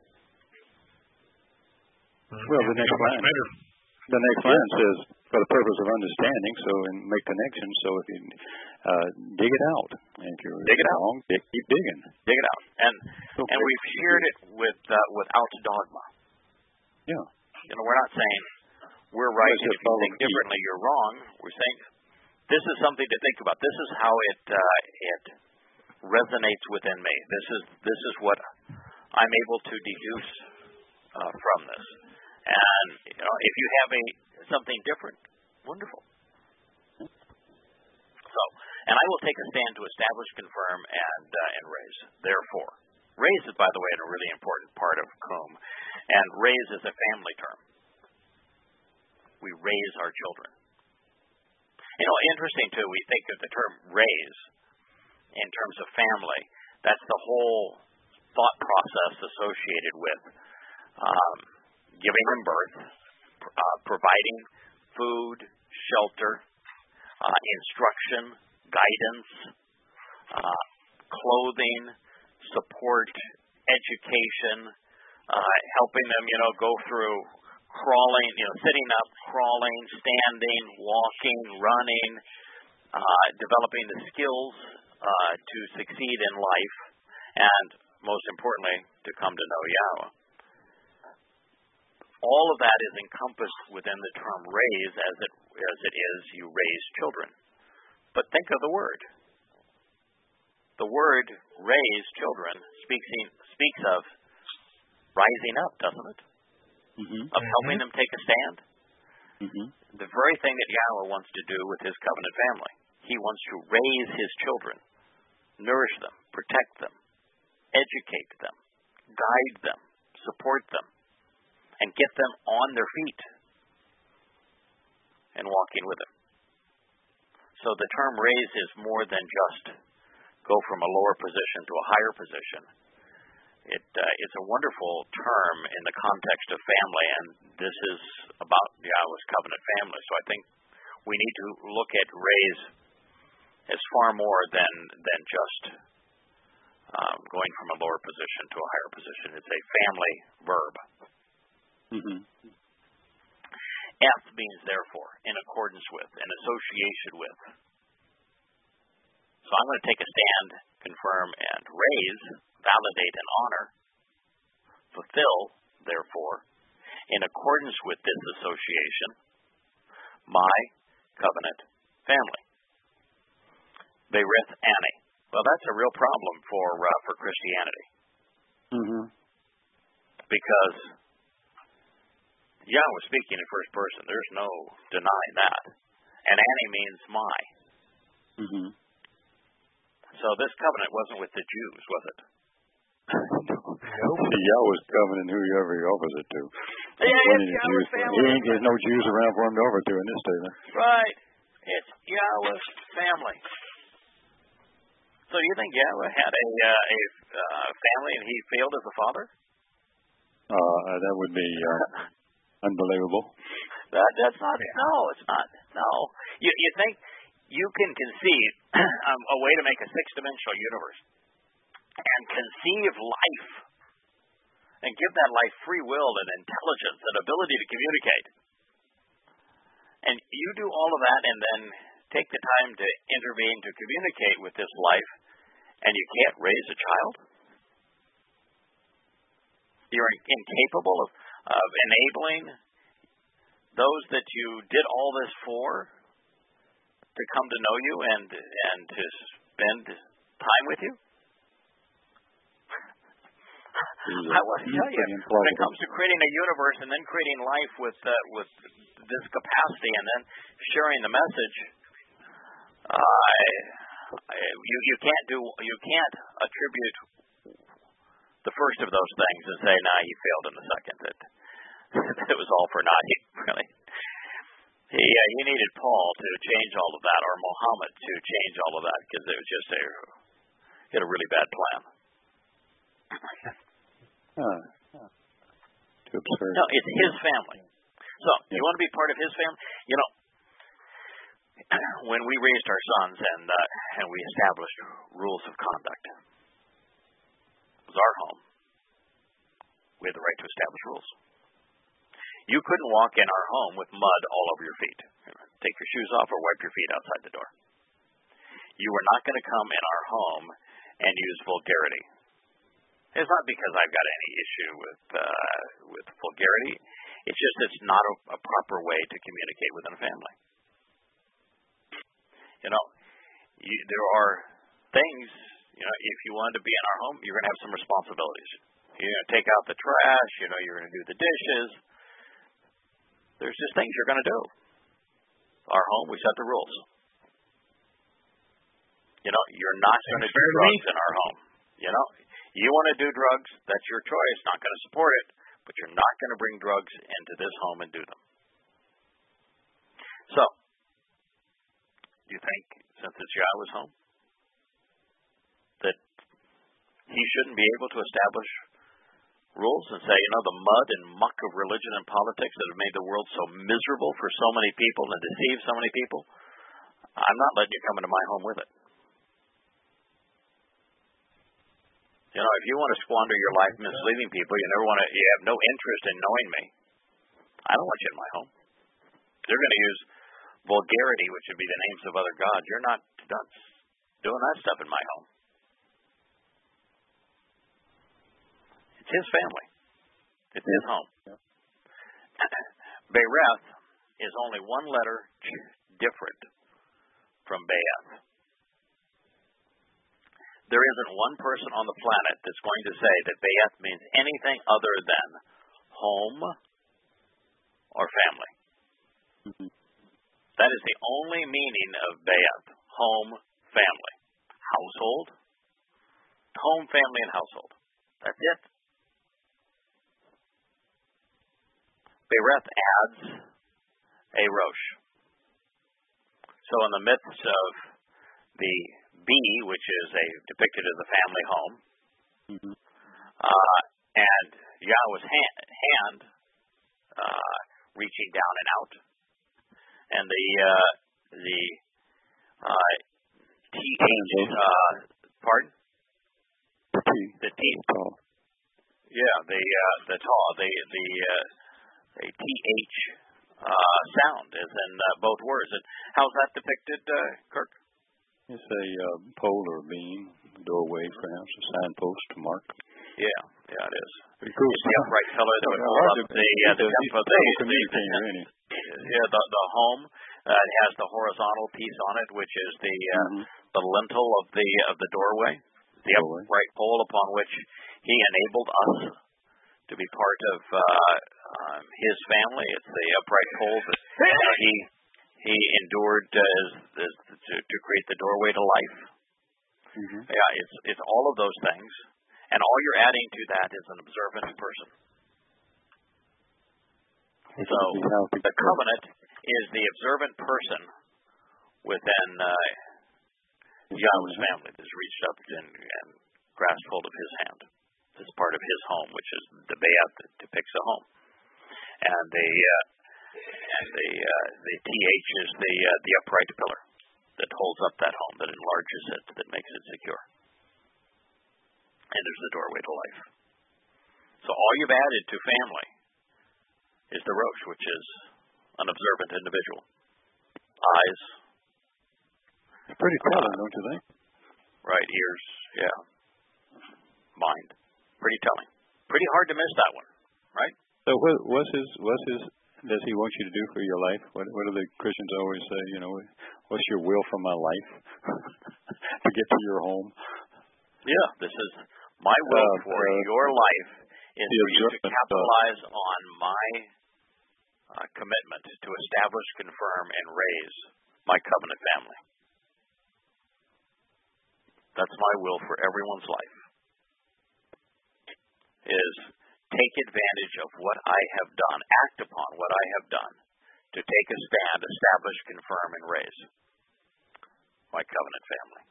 D: Well, the next line, the next line says, for the purpose of understanding, so and make connections. So if you uh, dig it out, and if you're
C: dig it
D: wrong,
C: out.
D: dig, keep digging,
C: dig it out, and
D: okay.
C: and we've shared it with uh, without dogma.
D: Yeah,
C: you know, we're not saying we're right, and if you think differently, you're wrong. We're saying this is something to think about. This is how it uh, it resonates within me. This is this is what I'm able to deduce uh, from this. And you know, if you have a something different, wonderful. So, and I will take a stand to establish, confirm, and uh, and raise. Therefore, raise is, by the way, a really important part of Qum, and raise is a family term. We raise our children. You know, interesting too. We think of the term raise in terms of family. That's the whole thought process associated with um, giving them birth, uh, providing food, shelter, uh, instruction, guidance, uh, clothing, support, education, uh, helping them, you know, go through crawling, you know, sitting up, crawling, standing, walking, running, uh, developing the skills uh, to succeed in life, and most importantly, to come to know Yahweh. All of that is encompassed within the term raise, as it as it is you raise children. But think of the word. The word raise children speaks speaks of rising up, doesn't it?
D: Mm-hmm.
C: Of helping them take a stand.
D: Mm-hmm.
C: The very thing that Yahweh wants to do with his covenant family. He wants to raise his children, nourish them, protect them, educate them, guide them, support them, and get them on their feet and walking with him. So the term raise is more than just go from a lower position to a higher position. It uh, it's a wonderful term in the context of family, and this is about Yahweh's covenant family. So I think we need to look at raise as far more than than just um, going from a lower position to a higher position. It's a family verb.
D: Mm-hmm.
C: F means therefore, in accordance with, in association with. So I'm going to take a stand, confirm, and raise, validate, and honor. Fulfill, therefore, in accordance with this association, my covenant family. Berith Ani. Well, that's a real problem for uh, for Christianity.
D: Mm-hmm.
C: Because Yahweh speaking in first person. There's no denying that. And Ani means my.
D: Mm-hmm.
C: So this covenant wasn't with the Jews, was it?
D: Nope. See, Yahweh's covenant whoever he offers it to.
C: Yeah, it's Yahweh's family.
D: He ain't, there's no Jews around for him to offer it to in this statement.
C: Right. It's Yahweh's family. So you think Yahweh had a uh, a uh, family and he failed as a father?
D: Uh, that would be uh, unbelievable.
C: That that's not. No, it's not. No. You you think you can conceive um, a way to make a six-dimensional universe and conceive life and give that life free will and intelligence and ability to communicate And you do all of that and then take the time to intervene, to communicate with this life, and you can't raise a child? You're incapable of, of enabling those that you did all this for to come to know you and and to spend time with you? I want to tell you, when it comes to creating a universe and then creating life with uh, with this capacity and then sharing the message, uh, you you can't do you can't attribute the first of those things and say, "Nah, he failed in the second." That it was all for naught. He really he uh, he needed Paul to change all of that, or Muhammad to change all of that, because it was just a he had a really bad plan.
D: Huh. Too absurd.
C: No, it's his family. So, yeah. You want to be part of his family? You know, when we raised our sons and uh, and we established rules of conduct, it was our home. We had the right to establish rules. You couldn't walk in our home with mud all over your feet. Take your shoes off or wipe your feet outside the door. You were not going to come in our home and use vulgarity. It's not because I've got any issue with uh, with vulgarity. It's just it's not a, a proper way to communicate within a family. You know, you, there are things, you know, if you wanted to be in our home, you're going to have some responsibilities. You're going to take out the trash, you know, you're going to do the dishes. There's just things you're going to do. Our home, we set the rules. You know, you're not going to do drugs in our home. You know, you want to do drugs, that's your choice. Not going to support it, but you're not going to bring drugs into this home and do them. So, do you think, since this guy was home, that he shouldn't be able to establish rules and say, you know, the mud and muck of religion and politics that have made the world so miserable for so many people and deceived so many people, I'm not letting you come into my home with it. You know, if you want to squander your life misleading people, you never want to, you have no interest in knowing me, I don't want you in my home. They're going to use vulgarity, which would be the names of other gods. You're not nuts doing that stuff in my home. It's his family. It's his home. Bereth is only one letter different from Be'eth. There isn't one person on the planet that's going to say that Be'eth means anything other than home or family. Mm-hmm. That is the only meaning of Be'eth. Home, family. Household. Home, family, and household. That's it. Bereth adds a rosh. So in the midst of the B, which is a depicted as a family home, mm-hmm. uh, and Yahweh's hand, hand uh, reaching down and out, and the uh, the uh, T H, uh, pardon?
D: The T.
C: The T. Yeah, the uh, the taw, the the uh, the T H uh, sound is in uh, both words. And how's that depicted, uh, Kirk?
D: It's a uh, pole or beam, doorway, perhaps, a signpost to mark.
C: Yeah, yeah, it is.
D: Pretty cool.
C: It's the upright pillar that would hold up the, uh, the, the, the, the, yeah, the, the home. Uh, it has the horizontal piece on it, which is the uh, mm-hmm. the lintel of the of the doorway, the doorway. upright pole upon which he enabled us to be part of uh, um, his family. It's the upright pole that uh, he he endured uh, as, as to, to create the doorway to life. Mm-hmm. Yeah, it's it's all of those things, and all you're adding to that is an observant person. So the covenant is the observant person within uh, Yahweh's family that's reached up and, and grasped hold of his hand. This is part of his home, which is the Be'eth that depicts a home, and the uh, and the uh, the T H is the uh, the upright pillar that holds up that home, that enlarges it, that makes it secure. And there's the doorway to life. So all you've added to family is the rosh, which is an observant individual. Eyes.
D: Pretty telling,
C: uh,
D: don't you think?
C: Right, ears, yeah. Mind. Pretty telling. Pretty hard to miss that one, right?
D: So what, what's his, what's his, does he want you to do for your life? What, what do the Christians always say, you know, what's your will for my life? To get to your home?
C: Yeah, this is my will
D: uh,
C: for
D: uh,
C: your life is for you to capitalize
D: uh,
C: on my uh, commitment to establish, confirm, and raise my covenant family. That's my will for everyone's life, is take advantage of what I have done, act upon what I have done to take a stand, establish, confirm, and raise my covenant family.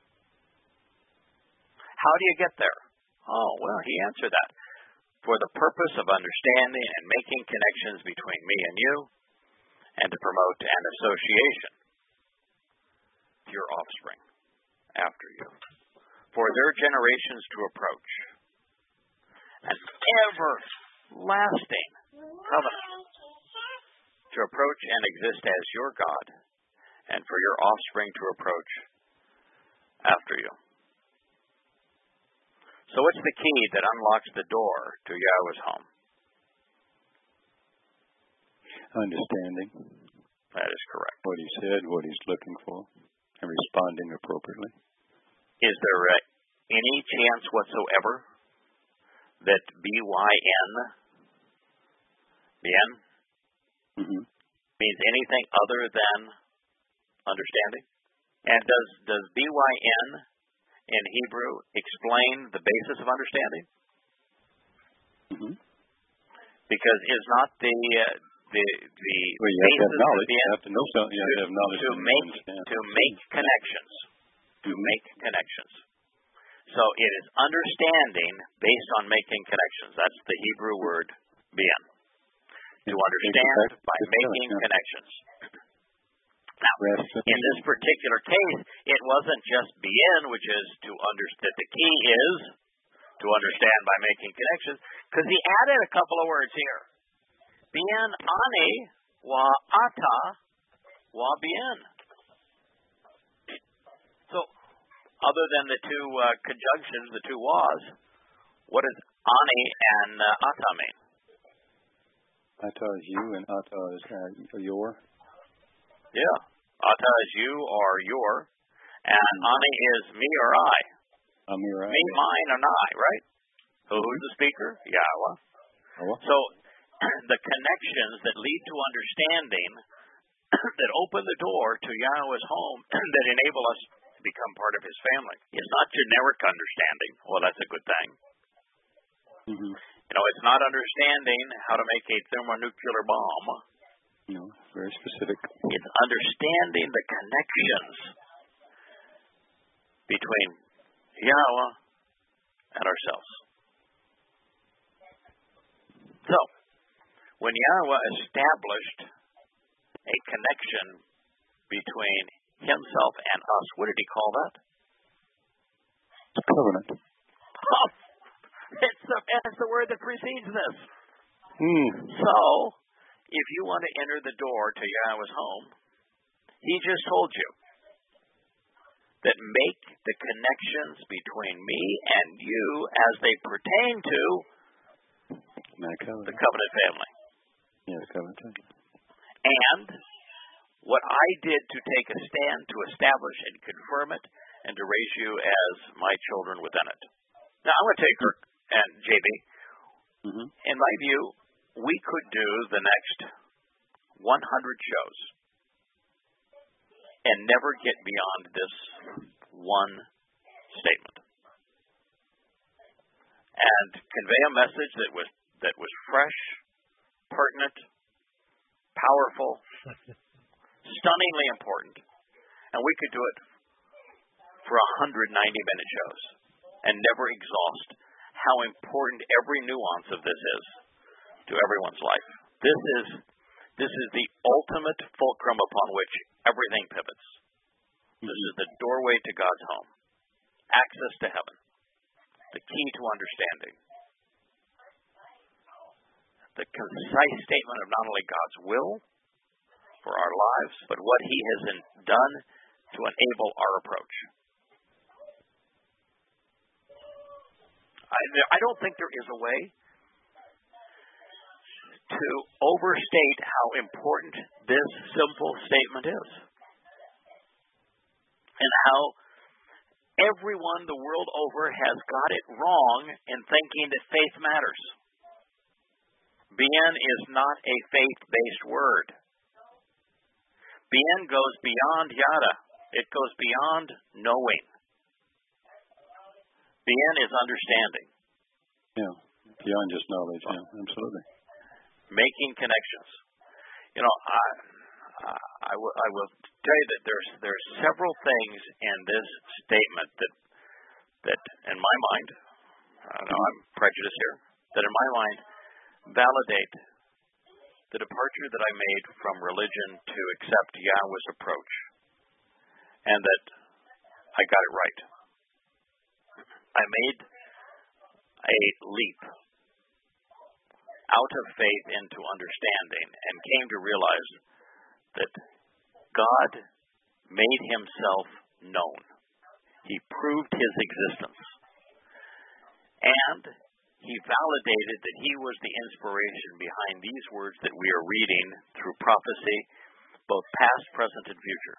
C: How do you get there? Oh, well, he answered that. For the purpose of understanding and making connections between me and you, and to promote an association with your offspring after you, for their generations to approach an everlasting covenant, to approach and exist as your God, and for your offspring to approach after you. So what's the key that unlocks the door to Yahweh's home?
D: Understanding.
C: That is correct.
D: What he said, what he's looking for, and responding appropriately.
C: Is there uh, any chance whatsoever that B Y N, bien,
D: mm-hmm.
C: means anything other than understanding? And does, does B Y N in Hebrew explain the basis of understanding?
D: Mm-hmm.
C: Because is not the uh, the the
D: well, you
C: basis
D: have to have knowledge.
C: of the
D: You have to know something. You have to have knowledge
C: to
D: to
C: make
D: understand.
C: to make connections. To make connections. So it is understanding based on making connections. That's the Hebrew word bien. To understand by making connections. Now, in this particular case, it wasn't just bien, which is to understand. The key is to understand by making connections, because he added a couple of words here. Bien ani wa ata wa bien. So, other than the two uh, conjunctions, the two was, what does ani and uh, ata mean?
D: Ata is you, and ata is uh, your.
C: Yeah. Ata is you or your, and ani is me or I.
D: Me or I.
C: Me, mine, and I, right? So who's the speaker? Yahweh.
D: Oh.
C: So the connections that lead to understanding that open the door to Yahweh's home that enable us to become part of his family. It's not generic understanding. Well, that's a good thing.
D: Mm-hmm.
C: You know, it's not understanding how to make a thermonuclear bomb.
D: No, very specific.
C: It's understanding the connections between Yahweh and ourselves. So, when Yahweh established a connection between himself and us, what did he call that?
D: Covenant.
C: Oh, it's the, it's the word that precedes this.
D: Mm.
C: So, if you want to enter the door to Yahweh's home, he just told you that make the connections between me and you as they pertain to
D: covenant.
C: the covenant family.
D: Yes, covenant.
C: And what I did to take a stand to establish and confirm it and to raise you as my children within it. Now, I'm going to take Kirk and J B.
D: Mm-hmm.
C: In my view, we could do the next one hundred shows and never get beyond this one statement and convey a message that was that was fresh, pertinent, powerful, stunningly important, and we could do it for one hundred ninety minute shows and never exhaust how important every nuance of this is to everyone's life. This is this is the ultimate fulcrum upon which everything pivots. This is the doorway to God's home, access to heaven, the key to understanding, the concise statement of not only God's will, for our lives, but what he has done to enable our approach. I, I don't think there is a way to overstate how important this simple statement is, and how everyone the world over has got it wrong in thinking that faith matters. Bien is not a faith-based word. Bien goes beyond yada. It goes beyond knowing. Bien is understanding.
D: Yeah, beyond just knowledge. Yeah, absolutely.
C: Making connections. You know, I, I, will, I will tell you that there's there's several things in this statement that that in my mind, I don't know, I'm prejudiced here, that in my mind validate the departure that I made from religion to accept Yahweh's approach, and that I got it right. I made a leap out of faith into understanding and came to realize that God made himself known. He proved his existence. And he validated that he was the inspiration behind these words that we are reading through prophecy, both past, present, and future.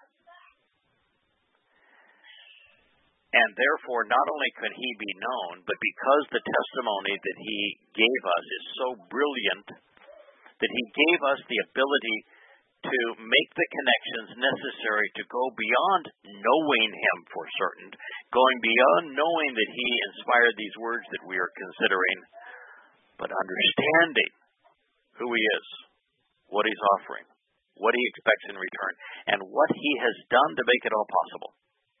C: And therefore, not only could he be known, but because the testimony that he gave us is so brilliant, that he gave us the ability to make the connections necessary to go beyond knowing him for certain, going beyond knowing that he inspired these words that we are considering, but understanding who he is, what he's offering, what he expects in return, and what he has done to make it all possible.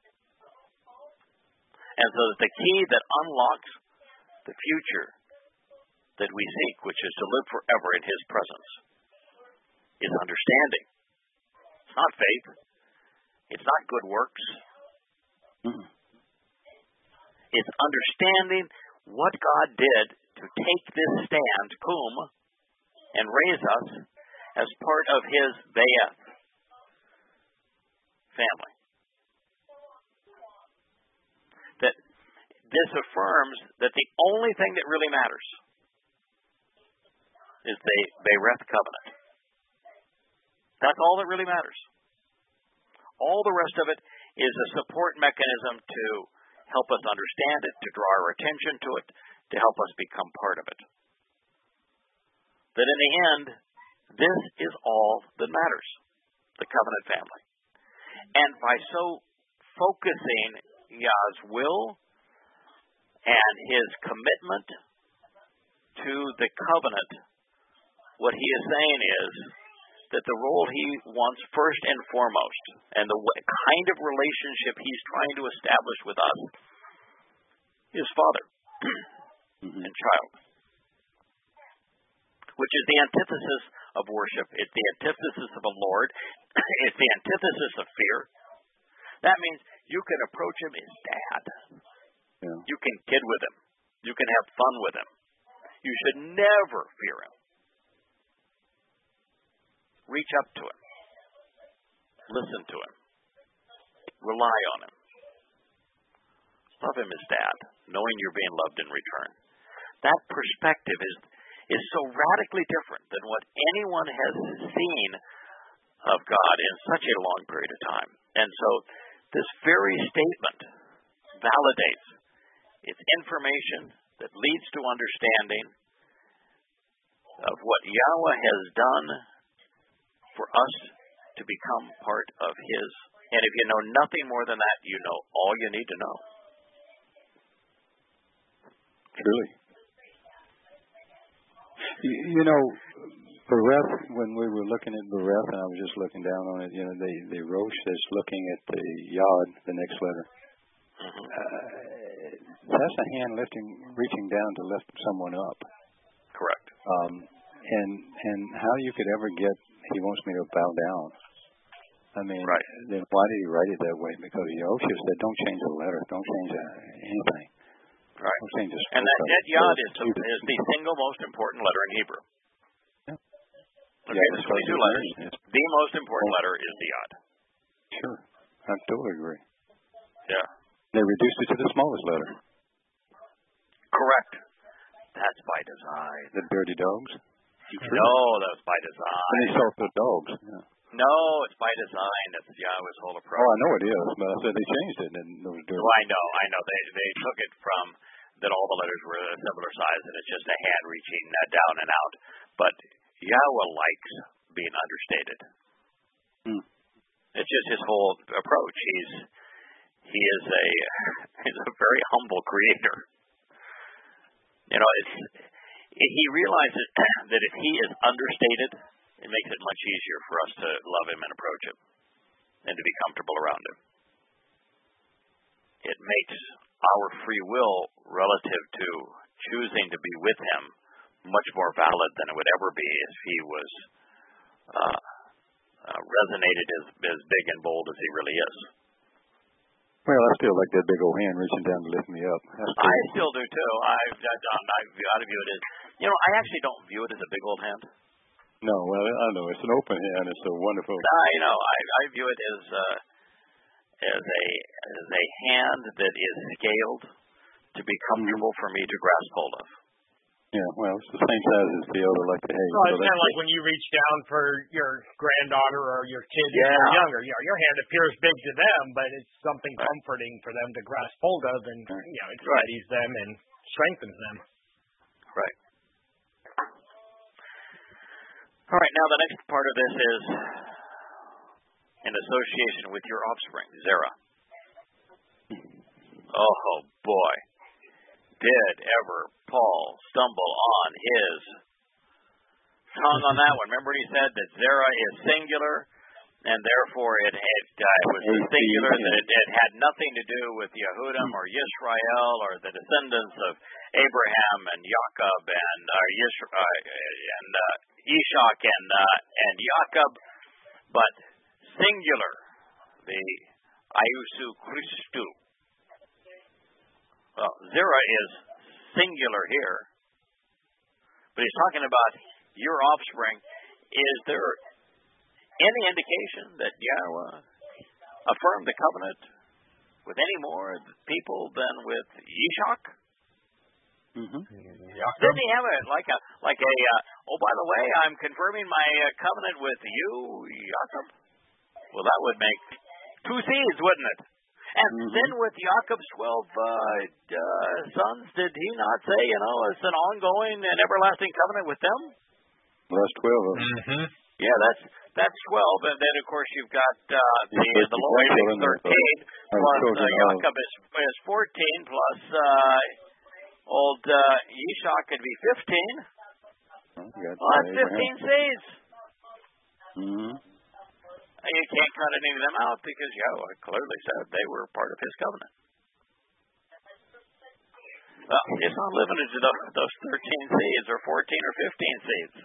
C: And so that the key that unlocks the future that we seek, which is to live forever in his presence, is understanding. It's not faith. It's not good works.
D: Mm-hmm.
C: It's understanding what God did to take this stand, kum, and raise us as part of his Be'eth family. That this affirms that the only thing that really matters is the Be'ereth covenant. That's all that really matters. All the rest of it is a support mechanism to help us understand it, to draw our attention to it, to help us become part of it. That in the end, this is all that matters, the covenant family. And by so focusing Yah's will and his commitment to the covenant, what he is saying is that the role he wants first and foremost, and the kind of relationship he's trying to establish with us, is father and child, which is the antithesis of worship. It's the antithesis of a Lord. It's the antithesis of fear. That means you can approach him as dad.
D: Yeah.
C: You can kid with him. You can have fun with him. You should never fear him. Reach up to him. Listen to him. Rely on him. Love him as dad, knowing you're being loved in return. That perspective is is so radically different than what anyone has seen of God in such a long period of time. And so this very statement validates its information that leads to understanding of what Yahweh has done for us to become part of his. And if you know nothing more than that, you know all you need to know.
D: Truly. You, you know, Bereth, when we were looking at Bereth, and I was just looking down on it, you know, the, the Rosh is looking at the Yod, the next letter.
C: Mm-hmm.
D: Uh, that's a hand lifting, reaching down to lift someone up.
C: Correct.
D: Um, and and how you could ever get, he wants me to bow down. I mean,
C: right.
D: Then why did he write it that way? Because Yosha said, don't change the letter, don't change uh, anything.
C: Right.
D: Don't change the
C: and that, that Yod is, is the single most important letter in Hebrew.
D: Yeah.
C: Okay, there's twenty-two letters. The most important well, letter is the yod.
D: Sure. I totally agree.
C: Yeah.
D: They reduced it to the smallest letter.
C: Correct. That's by design.
D: The dirty dogs?
C: No, that's by design.
D: And they salt the dogs. Yeah.
C: No, it's by design. That's Yahweh's whole approach.
D: Oh, I know it is, but I said they changed it. And those dirty.
C: Well, I know, I know. They they took it from that all the letters were a similar size, and it's just a hand reaching uh, down and out. But Yahweh likes being understated.
D: Hmm.
C: It's just his whole approach. He's he is a he's a very humble creator. You know, it's he realizes that if he is understated, it makes it much easier for us to love him and approach him, and to be comfortable around him. It makes our free will relative to choosing to be with him much more valid than it would ever be if he was uh, uh, resonated as, as big and bold as he really is.
D: Well, I still like that big old hand reaching down to lift me up.
C: I still do too. I, I, I, I view it as, you know, I actually don't view it as a big old hand.
D: No, well, I know it's an open hand. It's a wonderful.
C: No, you know, I, I view it as uh, as a as a hand that is scaled to be comfortable for me to grasp hold of.
D: Yeah, well, it's the same size as the other, like the hay.
B: Well, it's so kind of like when you reach down for your granddaughter or your kid
C: yeah.
B: when they're younger. You know, your hand appears big to them, but it's something right. comforting for them to grasp hold of, and you know, it steadies right. them and strengthens them.
C: Right. All right. Now the next part of this is in association with your offspring, Zerah. Oh boy. Did ever Paul stumble on his tongue on that one? Remember he said that Zerah is singular, and therefore it, it uh, was the singular, that it, it had nothing to do with Yehudim or Yisrael or the descendants of Abraham and Jacob and uh, Yisra, uh, and uh, Ishak and uh, and Jacob, but singular, the Iusu Christu. Well, Zerah is singular here, but he's talking about your offspring. Is there any indication that Yahweh affirmed the covenant with any more people than with Ishak?
D: Mm-hmm.
C: Didn't he have a like a like a uh, oh, by the way, I'm confirming my uh, covenant with you, Jacob? Well, that would make two seeds, wouldn't it? And mm-hmm. then with Jacob's twelve uh, uh, sons, did he not say, you know, it's an ongoing and everlasting covenant with them?
D: Well, that's twelve of them.
C: Mm-hmm. Yeah, that's that's twelve, and then of course you've got uh, the the lower is thirteen, plus uh, Jacob is is fourteen, plus uh, old uh, Ishak could be fifteen.
D: Oh,
C: well, that's fifteen seeds.
D: Mm-hmm.
C: You can't cut any of them out because Yahweh clearly said they were part of his covenant. Well, it's not limited to those, those thirteen seeds or fourteen or fifteen seeds.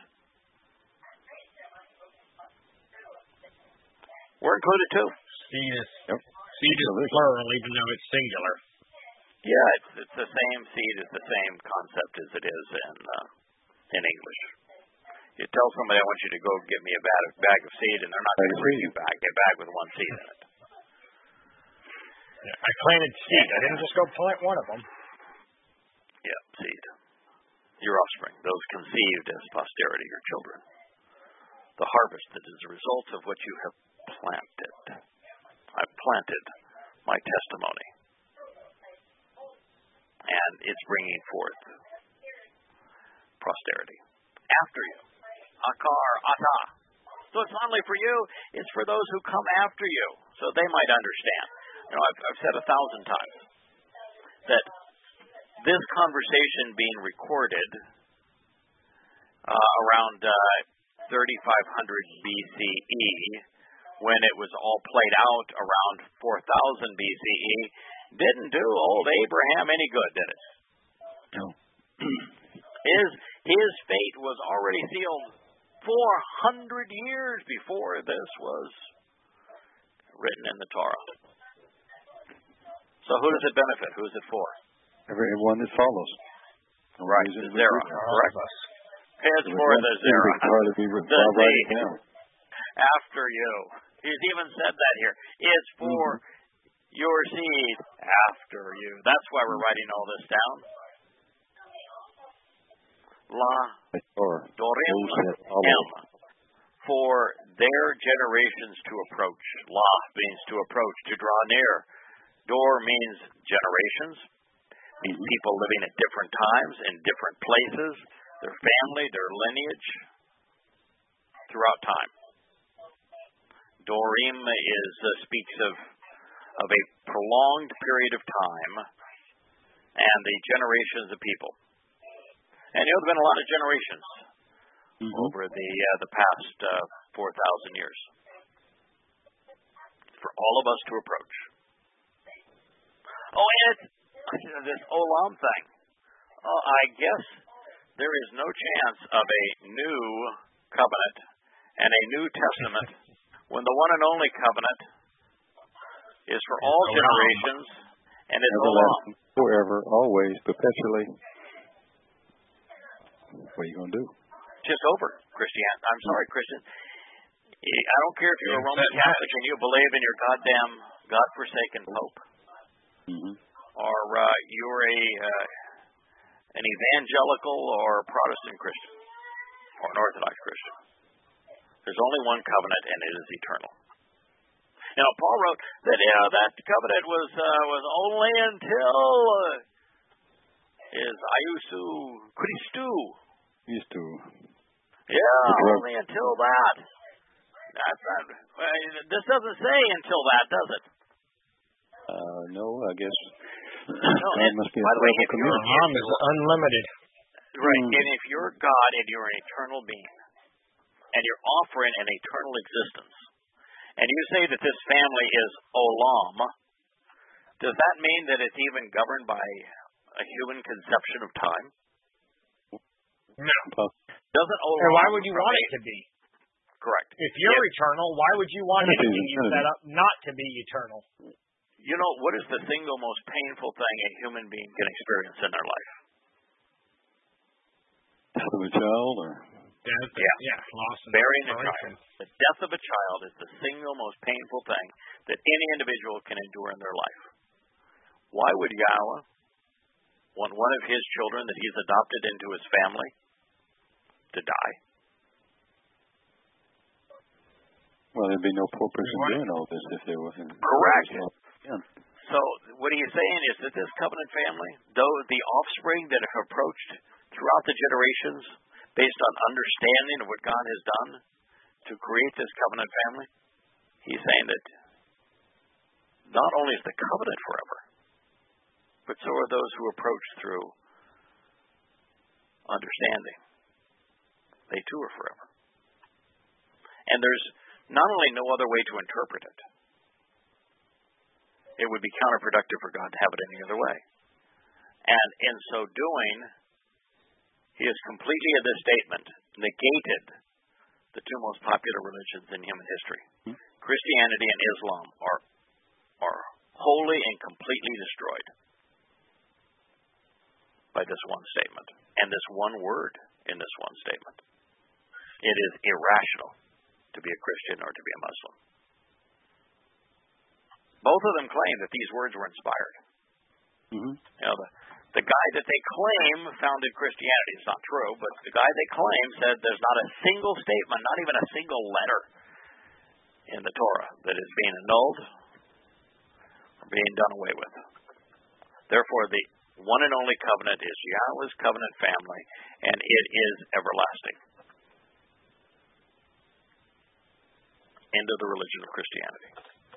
C: We're included too.
B: Seed is,
D: yep.
B: seed is plural even though it's singular.
C: Yeah, it's, it's the same seed, is the same concept as it is in uh, in English. You tell somebody, I want you to go get me a bag of, bag of seed, and they're not going to bring you back a bag with one seed in it.
B: Yeah, I planted seed. I didn't just go plant one of them.
C: Yeah, seed. Your offspring, those conceived as posterity, your children. The harvest that is a result of what you have planted. I've planted my testimony. And it's bringing forth posterity after you. Akar, ata. So it's not only for you, it's for those who come after you, so they might understand. You know, I've, I've said a thousand times that this conversation being recorded uh, around uh, thirty-five hundred B C E, when it was all played out around four thousand B C E, didn't do old Abraham any good, did it?
D: No.
C: His, his fate was already sealed four hundred years before this was written in the Torah. So who does it benefit? Who is it for?
D: Everyone that follows.
C: Right, Zerah. Correct. It's for the Zerah.
D: The Z.
C: After you. He's even said that here. It's for mm-hmm. your seed after you. That's why we're writing all this down. La Dorim M. For their generations to approach. La means to approach, to draw near. Dor means generations. Means people living at different times, in different places. Their family, their lineage. Throughout time. Dorim is uh, speaks of of a prolonged period of time and the generations of people. And you know, there have been a lot of generations mm-hmm. over the uh, the past uh, four thousand years for all of us to approach. Oh, and it's this Olam thing. Oh, I guess there is no chance of a new covenant and a new testament when the one and only covenant is for all generations and is Olam.
D: Forever, always, perpetually. What are you going to do?
C: Just over, Christian. I'm sorry, Christian. I don't care if you're a Roman Catholic and you believe in your goddamn God-forsaken Pope,
D: mm-hmm.
C: or uh, you're a uh, an evangelical or Protestant Christian, or an Orthodox Christian. There's only one covenant, and it is eternal. Now, Paul wrote that uh, that covenant was uh, was only until uh, is Iusu Christu.
D: Used to.
C: Yeah, only until that. That's not, well, this doesn't say until that, does it?
D: Uh, no, I guess.
C: No, and,
D: must be
C: by the way, if
B: your harm is unlimited.
C: Right,
D: mm.
C: and if you're God and you're an eternal being, and you're offering an eternal existence, and you say that this family is Olam, does that mean that it's even governed by a human conception of time?
B: No.
C: Doesn't Olam...
B: And why would you want it to be?
C: Correct.
B: If you're
C: yeah.
B: eternal, why would you want anything you set up not to be eternal?
C: You know, what is the single most painful thing a human being can experience in their life?
D: Death of a child, or
B: death,
C: yeah,
B: yeah, loss and
C: burying a child. The death of a child is the single most painful thing that any individual can endure in their life. Why would Yahweh want one of his children that he's adopted into his family to die?
D: Well, there'd be no purpose in doing all this if there wasn't.
C: Correct.
D: Yeah.
C: So what he's saying is that this covenant family, though the offspring that have approached throughout the generations based on understanding of what God has done to create this covenant family, he's saying that not only is the covenant forever, but so are those who approach through understanding. They too are forever. And there's not only no other way to interpret it, it would be counterproductive for God to have it any other way. And in so doing, he has completely, in this statement, negated the two most popular religions in human history. Hmm? Christianity and Islam are, are wholly and completely destroyed by this one statement and this one word in this one statement. It is irrational to be a Christian or to be a Muslim. Both of them claim that these words were inspired.
D: Mm-hmm.
C: You know, the, the guy that they claim founded Christianity is not true, but the guy they claim said there's not a single statement, not even a single letter in the Torah that is being annulled or being done away with. Therefore, the one and only covenant is Yahweh's covenant family, and it is everlasting. End of the religion of Christianity.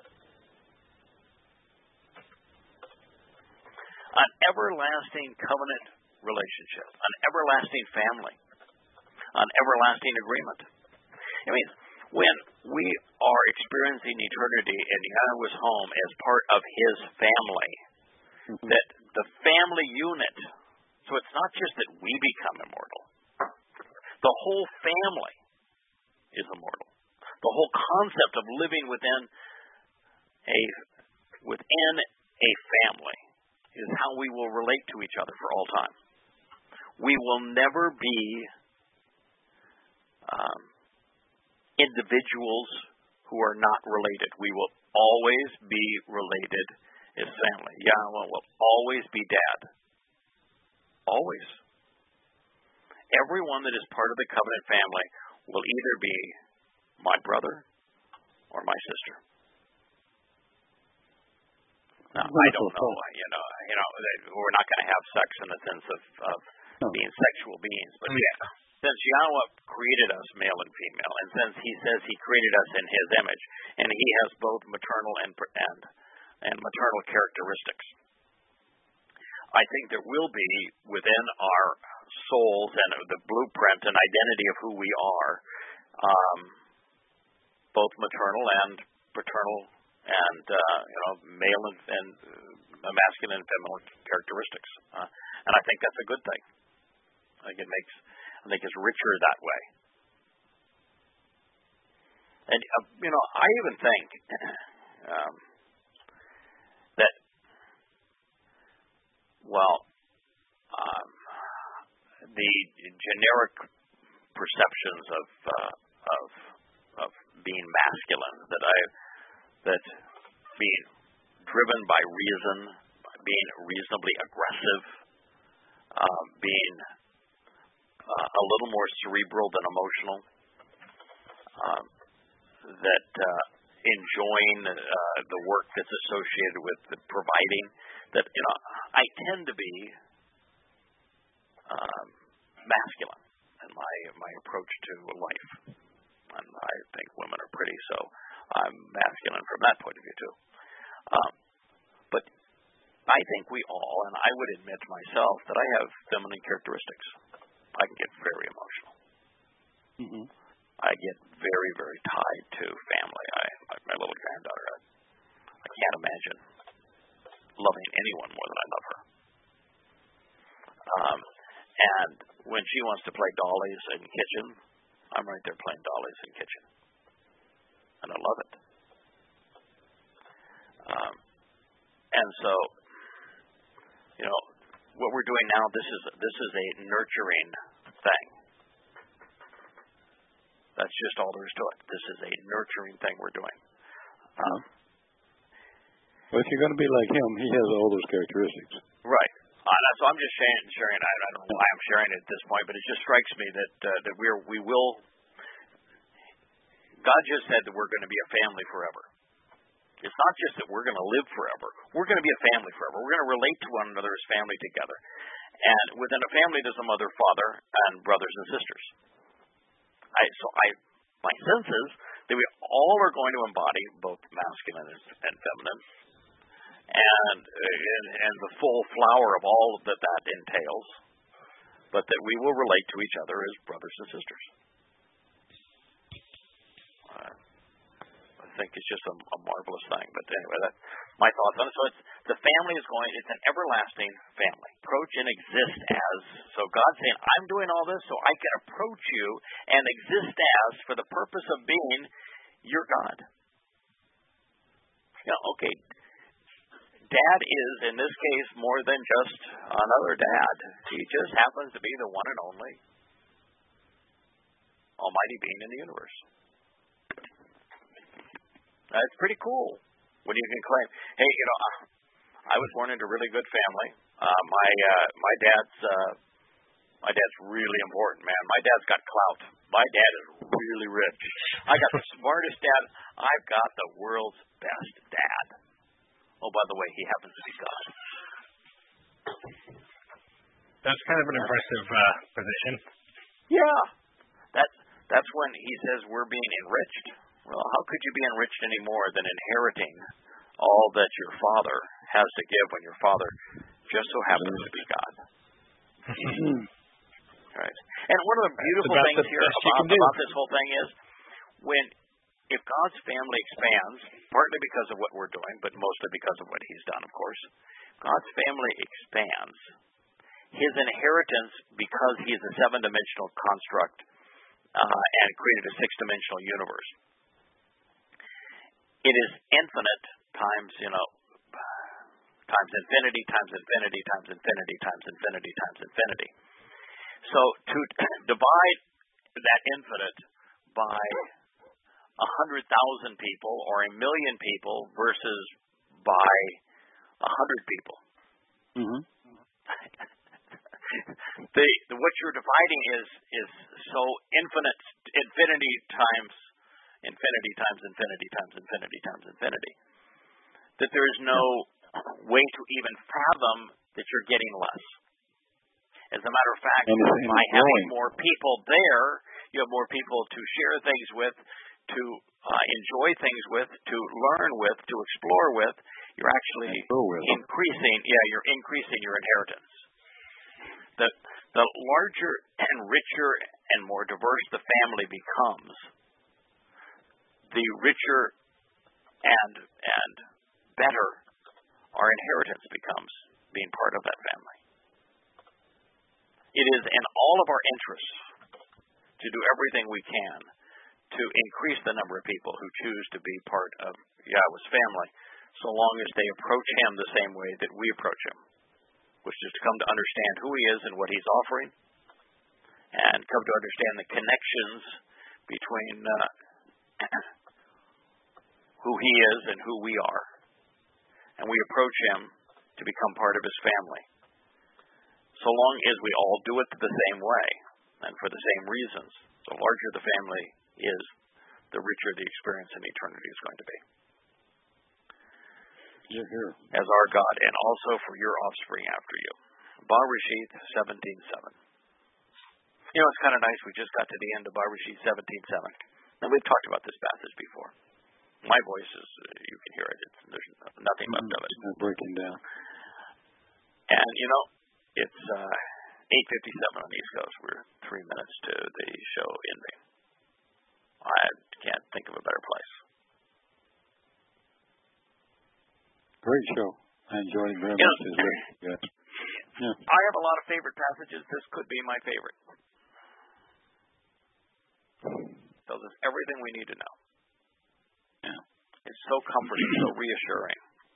C: An everlasting covenant relationship, an everlasting family, an everlasting agreement. I mean, when we are experiencing eternity in Yahweh's home as part of his family, mm-hmm. that the family unit, so it's not just that we become immortal, the whole family is immortal. The whole concept of living within a within a family is how we will relate to each other for all time. We will never be individuals who are not related. We will always be related as family. Yahweh will always be dad. Always. Everyone that is part of the covenant family will either be my brother or my sister. Now, I don't know, you know, you know, we're not going to have sex in the sense of, of being sexual beings, but yeah. Since Yahweh created us male and female, and since He says He created us in His image, and He has both maternal and and, and maternal characteristics, I think there will be within our souls and the blueprint and identity of who we are, um, both maternal and paternal, and uh, you know, male and, and uh, masculine and feminine characteristics, uh, and I think that's a good thing. I think it makes, I think it's richer that way. And uh, you know, I even think um, that, well, um, the generic perceptions of uh, of of being masculine, that I that being driven by reason, being reasonably aggressive, uh, being uh, a little more cerebral than emotional, um, that uh, enjoying uh, the work that's associated with the providing, that, you know, I tend to be um, masculine in my my approach to life, and I think women are pretty, so I'm masculine from that point of view too. Um, but I think we all, and I would admit to myself, that I have feminine characteristics. I can get very emotional.
D: Mm-hmm.
C: I get very, very tied to family. I, my, my little granddaughter, I, I can't imagine loving anyone more than I love her. Um, and when she wants to play dollies in the kitchen, I'm right there playing dollies in the kitchen. And I love it. Um, and so, you know, what we're doing now, this is this is a nurturing thing. That's just all there is to it. This is a nurturing thing we're doing. Um,
D: well, if you're going to be like him, he has all those characteristics.
C: Right. Uh, so I'm just sharing. sharing I, I don't know why I'm sharing it at this point, but it just strikes me that uh, that we're we will. God just said that we're going to be a family forever. It's not just that we're going to live forever. We're going to be a family forever. We're going to relate to one another as family together. And within a family, there's a mother, father, and brothers and sisters. I, so I, my sense is that we all are going to embody both masculine and feminine, and, and and the full flower of all that that entails, but that we will relate to each other as brothers and sisters. Uh, I think it's just a, a marvelous thing. But anyway, that's my thoughts on it. So it's, the family is going, it's an everlasting family. Approach and exist as. So God's saying, I'm doing all this so I can approach you and exist as for the purpose of being your God. You know, okay, Dad is, in this case, more than just another dad. He just happens to be the one and only almighty being in the universe. That's pretty cool when you can claim, hey, you know, I was born into a really good family. Uh, my uh, my dad's uh, my dad's really important, man. My dad's got clout. My dad is really rich. I got the smartest dad. I've got the world's best dad. Oh, by the way, he happens to be God.
B: That's kind of an impressive uh, position.
C: Yeah, that's that's when he says we're being enriched. Well, how could you be enriched any more than inheriting all that your father has to give when your father just so happens to be God? Right. And one of the beautiful things here about, about this whole thing is when if God's family expands, partly because of what we're doing, but mostly because of what He's done, of course, God's family expands. His inheritance, because He is a seven-dimensional construct uh, and created a six-dimensional universe, it is infinite times, you know, times infinity, times infinity, times infinity, times infinity, times infinity. So to divide that infinite by a hundred thousand people or a million people versus by a hundred people.
D: Mm-hmm.
C: the, the what you're dividing is is so infinite, infinity times, infinity times infinity times infinity times infinity, that there is no way to even fathom that you're getting less. As a matter of fact, by having more people there, you have more people to share things with, to uh, enjoy things with, to learn with, to explore with. You're actually increasing, yeah, you're increasing your inheritance. The the larger and richer and more diverse the family becomes, the richer and and better our inheritance becomes being part of that family. It is in all of our interests to do everything we can to increase the number of people who choose to be part of Yahweh's family, so long as they approach Him the same way that we approach Him, which is to come to understand who He is and what He's offering, and come to understand the connections between uh, who He is and who we are, and we approach Him to become part of His family. So long as we all do it the same way and for the same reasons, the larger the family is, the richer the experience in eternity is going to be.
D: You're here.
C: As our God, and also for your offspring after you. Bereshit seventeen seven. You know, it's kind of nice. We just got to the end of Bereshit seventeen seven. And we've talked about this passage before. My voice is, uh, you can hear it. It's, there's nothing left
D: mm-hmm.
C: of it.
D: It's not breaking down.
C: And, you know, it's uh, eight fifty-seven on the East Coast. We're three minutes to the show ending. I can't think of a better place.
D: Great show. I enjoyed it very
C: you
D: much
C: know,
D: as well. Yeah. Yeah.
C: I have a lot of favorite passages. This could be my favorite. Tells us everything we need to know.
D: Yeah.
C: It's so comforting, so reassuring.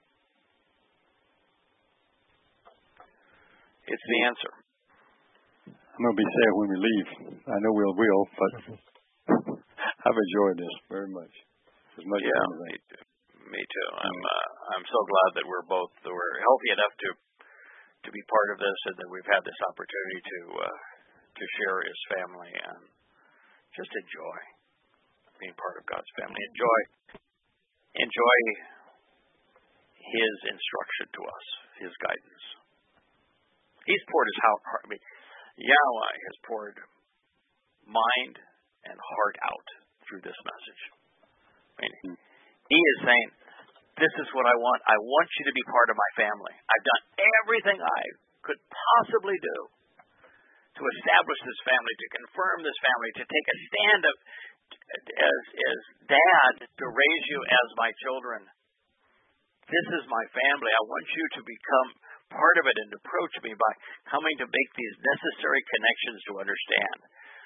C: It's the answer.
D: I'm going to be sad when we leave. I know we'll will, but I've enjoyed this very much. As much
C: yeah,
D: as
C: me too. Me too. I'm uh, I'm so glad that we're both that we're healthy enough to to be part of this, and that we've had this opportunity to uh, to share His family and just enjoy being part of God's family. Enjoy enjoy His instruction to us, His guidance. He's poured His heart. I mean, Yahweh has poured mind and heart out through this message. I mean, He is saying, this is what I want. I want you to be part of my family. I've done everything I could possibly do to establish this family, to confirm this family, to take a stand of, as, as dad, to raise you as my children. This is my family. I want you to become part of it and approach me by coming to make these necessary connections to understand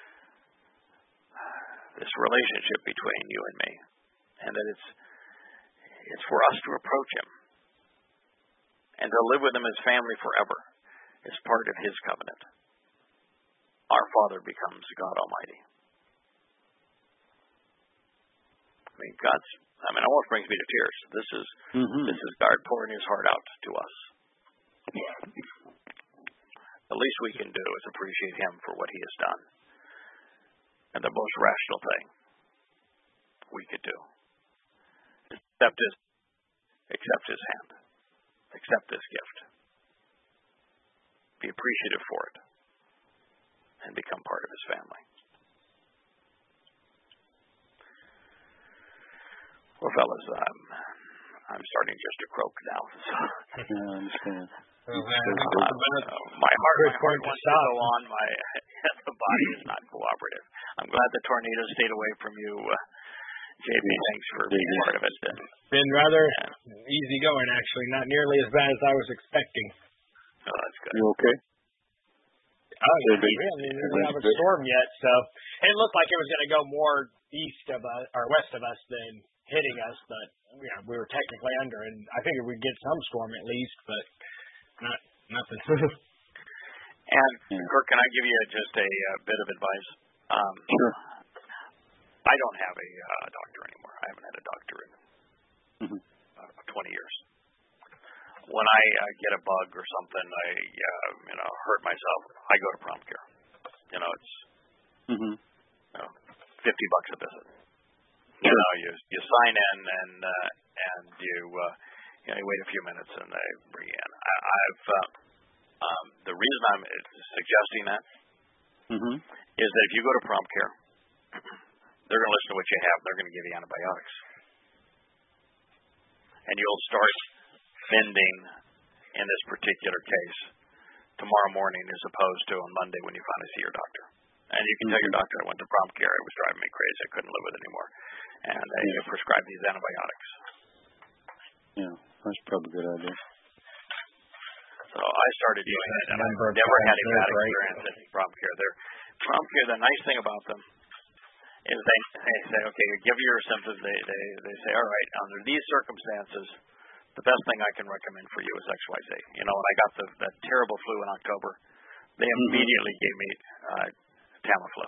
C: this relationship between you and me, and that it's it's for us to approach Him and to live with Him as family forever, as part of His covenant. Our Father becomes God Almighty. I mean, God's. I mean, it almost brings me to tears. This is
D: mm-hmm.
C: this is God pouring His heart out to us. The least we can do is appreciate Him for what He has done. And the most rational thing we could do is accept His, accept His hand, accept this gift, be appreciative for it, and become part of His family. Well, fellas, um, I'm starting just to croak now. So.
D: Yeah, I understand.
C: Uh, uh, my heart, my heart wants to go on. My the body is not cooperative. I'm glad the tornado stayed away from you, uh, J B. Thanks for being part of it.
B: It's been rather yeah. easy going, actually. Not nearly as bad as I was expecting.
C: Oh, that's good.
D: You okay?
B: Oh, yeah. I mean, we don't have a storm yet, so it looked like it was going to go more east of us or west of us than hitting us, but you know, we were technically under, and I figured we'd get some storm at least, but not nothing.
C: And Kirk, can I give you just a uh, bit of advice? Um,
D: sure.
C: I don't have a uh, doctor anymore. I haven't had a doctor in
D: mm-hmm.
C: uh, twenty years. When I uh, get a bug or something, I uh, you know hurt myself, I go to prompt care. You know, it's
D: mm-hmm.
C: you know, fifty bucks a visit. You know, you you sign in and uh, and you uh, you know you wait a few minutes and they bring you in. I, I've uh, um, the reason I'm suggesting that
D: mm-hmm.
C: is that if you go to prompt care, they're going to listen to what you have. They're going to give you antibiotics, and you'll start mending in this particular case tomorrow morning as opposed to on Monday when you finally see your doctor. And you can mm-hmm. tell your doctor I went to prompt care. It was driving me crazy. I couldn't live with it anymore. And they yeah. prescribed these antibiotics.
D: Yeah, that's probably a good idea.
C: So I started doing it, and I've never had a bad experience at prompt care. They're, prompt care, the nice thing about them is they, they say, okay, give your symptoms. They, they, they say, all right, under these circumstances, the best thing I can recommend for you is X Y Z. You know, when I got the, that terrible flu in October, they immediately mm-hmm. gave me uh, Tamiflu.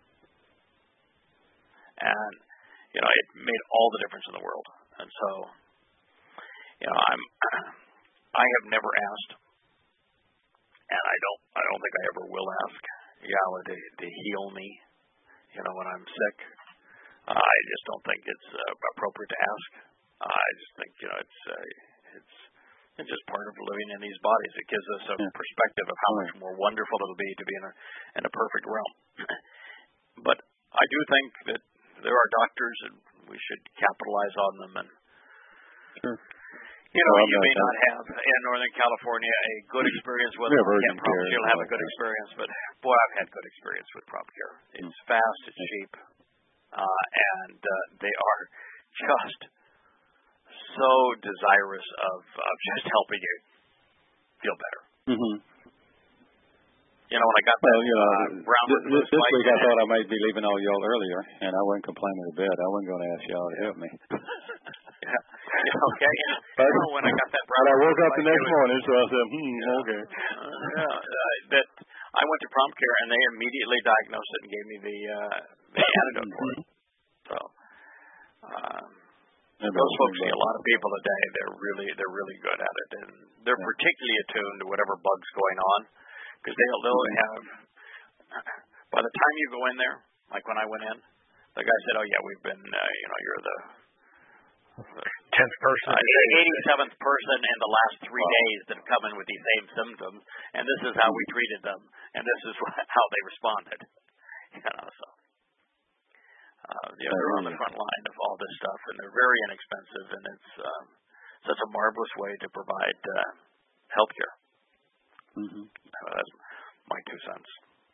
C: And, you know, it made all the difference in the world. And so, you know, I'm, I have never asked, and I don't, I don't think I ever will ask Yahweh to, to heal me, you know, when I'm sick. Uh, I just don't think it's uh, appropriate to ask. Uh, I just think, you know, it's, uh, it's, it's just part of living in these bodies. It gives us a yeah. perspective of how much more wonderful it'll be to be in a, in a perfect realm. But I do think that there are doctors, and we should capitalize on them. And
D: sure.
C: you know, well, you may not have in Northern California a good experience with them. I can't promise you'll have a good experience, but boy, I've had good experience with prompt care. It's mm. fast, it's cheap, uh, and uh, they are just so desirous of, of just helping you feel better.
D: Mm-hmm.
C: You know, when I got
D: well,
C: that
D: you know,
C: uh, brown
D: this, this, this week I thought I might be leaving all y'all earlier, and I wasn't complaining a bit. I wasn't going to ask y'all to help me.
C: yeah. yeah, okay.
D: But,
C: you know, when I got that brown
D: but I woke up the next was, morning, so I said, hmm,
C: yeah,
D: okay.
C: Uh, yeah, uh, that I went to prompt care, and they immediately diagnosed it and gave me the uh, the antidote for it. So, um, those folks see a lot of people a day. They're really they're really good at it, and they're yeah. particularly attuned to whatever bug's going on. Because they'll, they'll have, by the time you go in there, like when I went in, the guy said, oh, yeah, we've been, uh, you know, you're the,
B: the tenth person,
C: uh, eighty-seventh person in the last three wow. days that have come in with these same symptoms, and this is how we treated them, and this is what, how they responded. You know, so. Uh, you know, they're on the front line of all this stuff, and they're very inexpensive, and it's um, such a marvelous way to provide uh, health care.
D: Mm-hmm.
C: Uh, that's my two cents.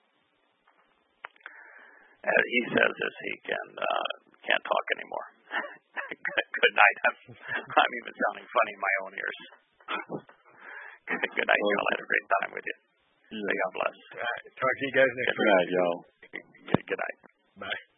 C: As he says as he can uh, can't talk anymore. good, good night. I'm, I'm even sounding funny in my own ears. good, good night, y'all. I had a great time with you. Yeah. God bless.
B: All right. Talk to you guys next
D: week. Good night, y'all.
C: Good, good night.
B: Bye.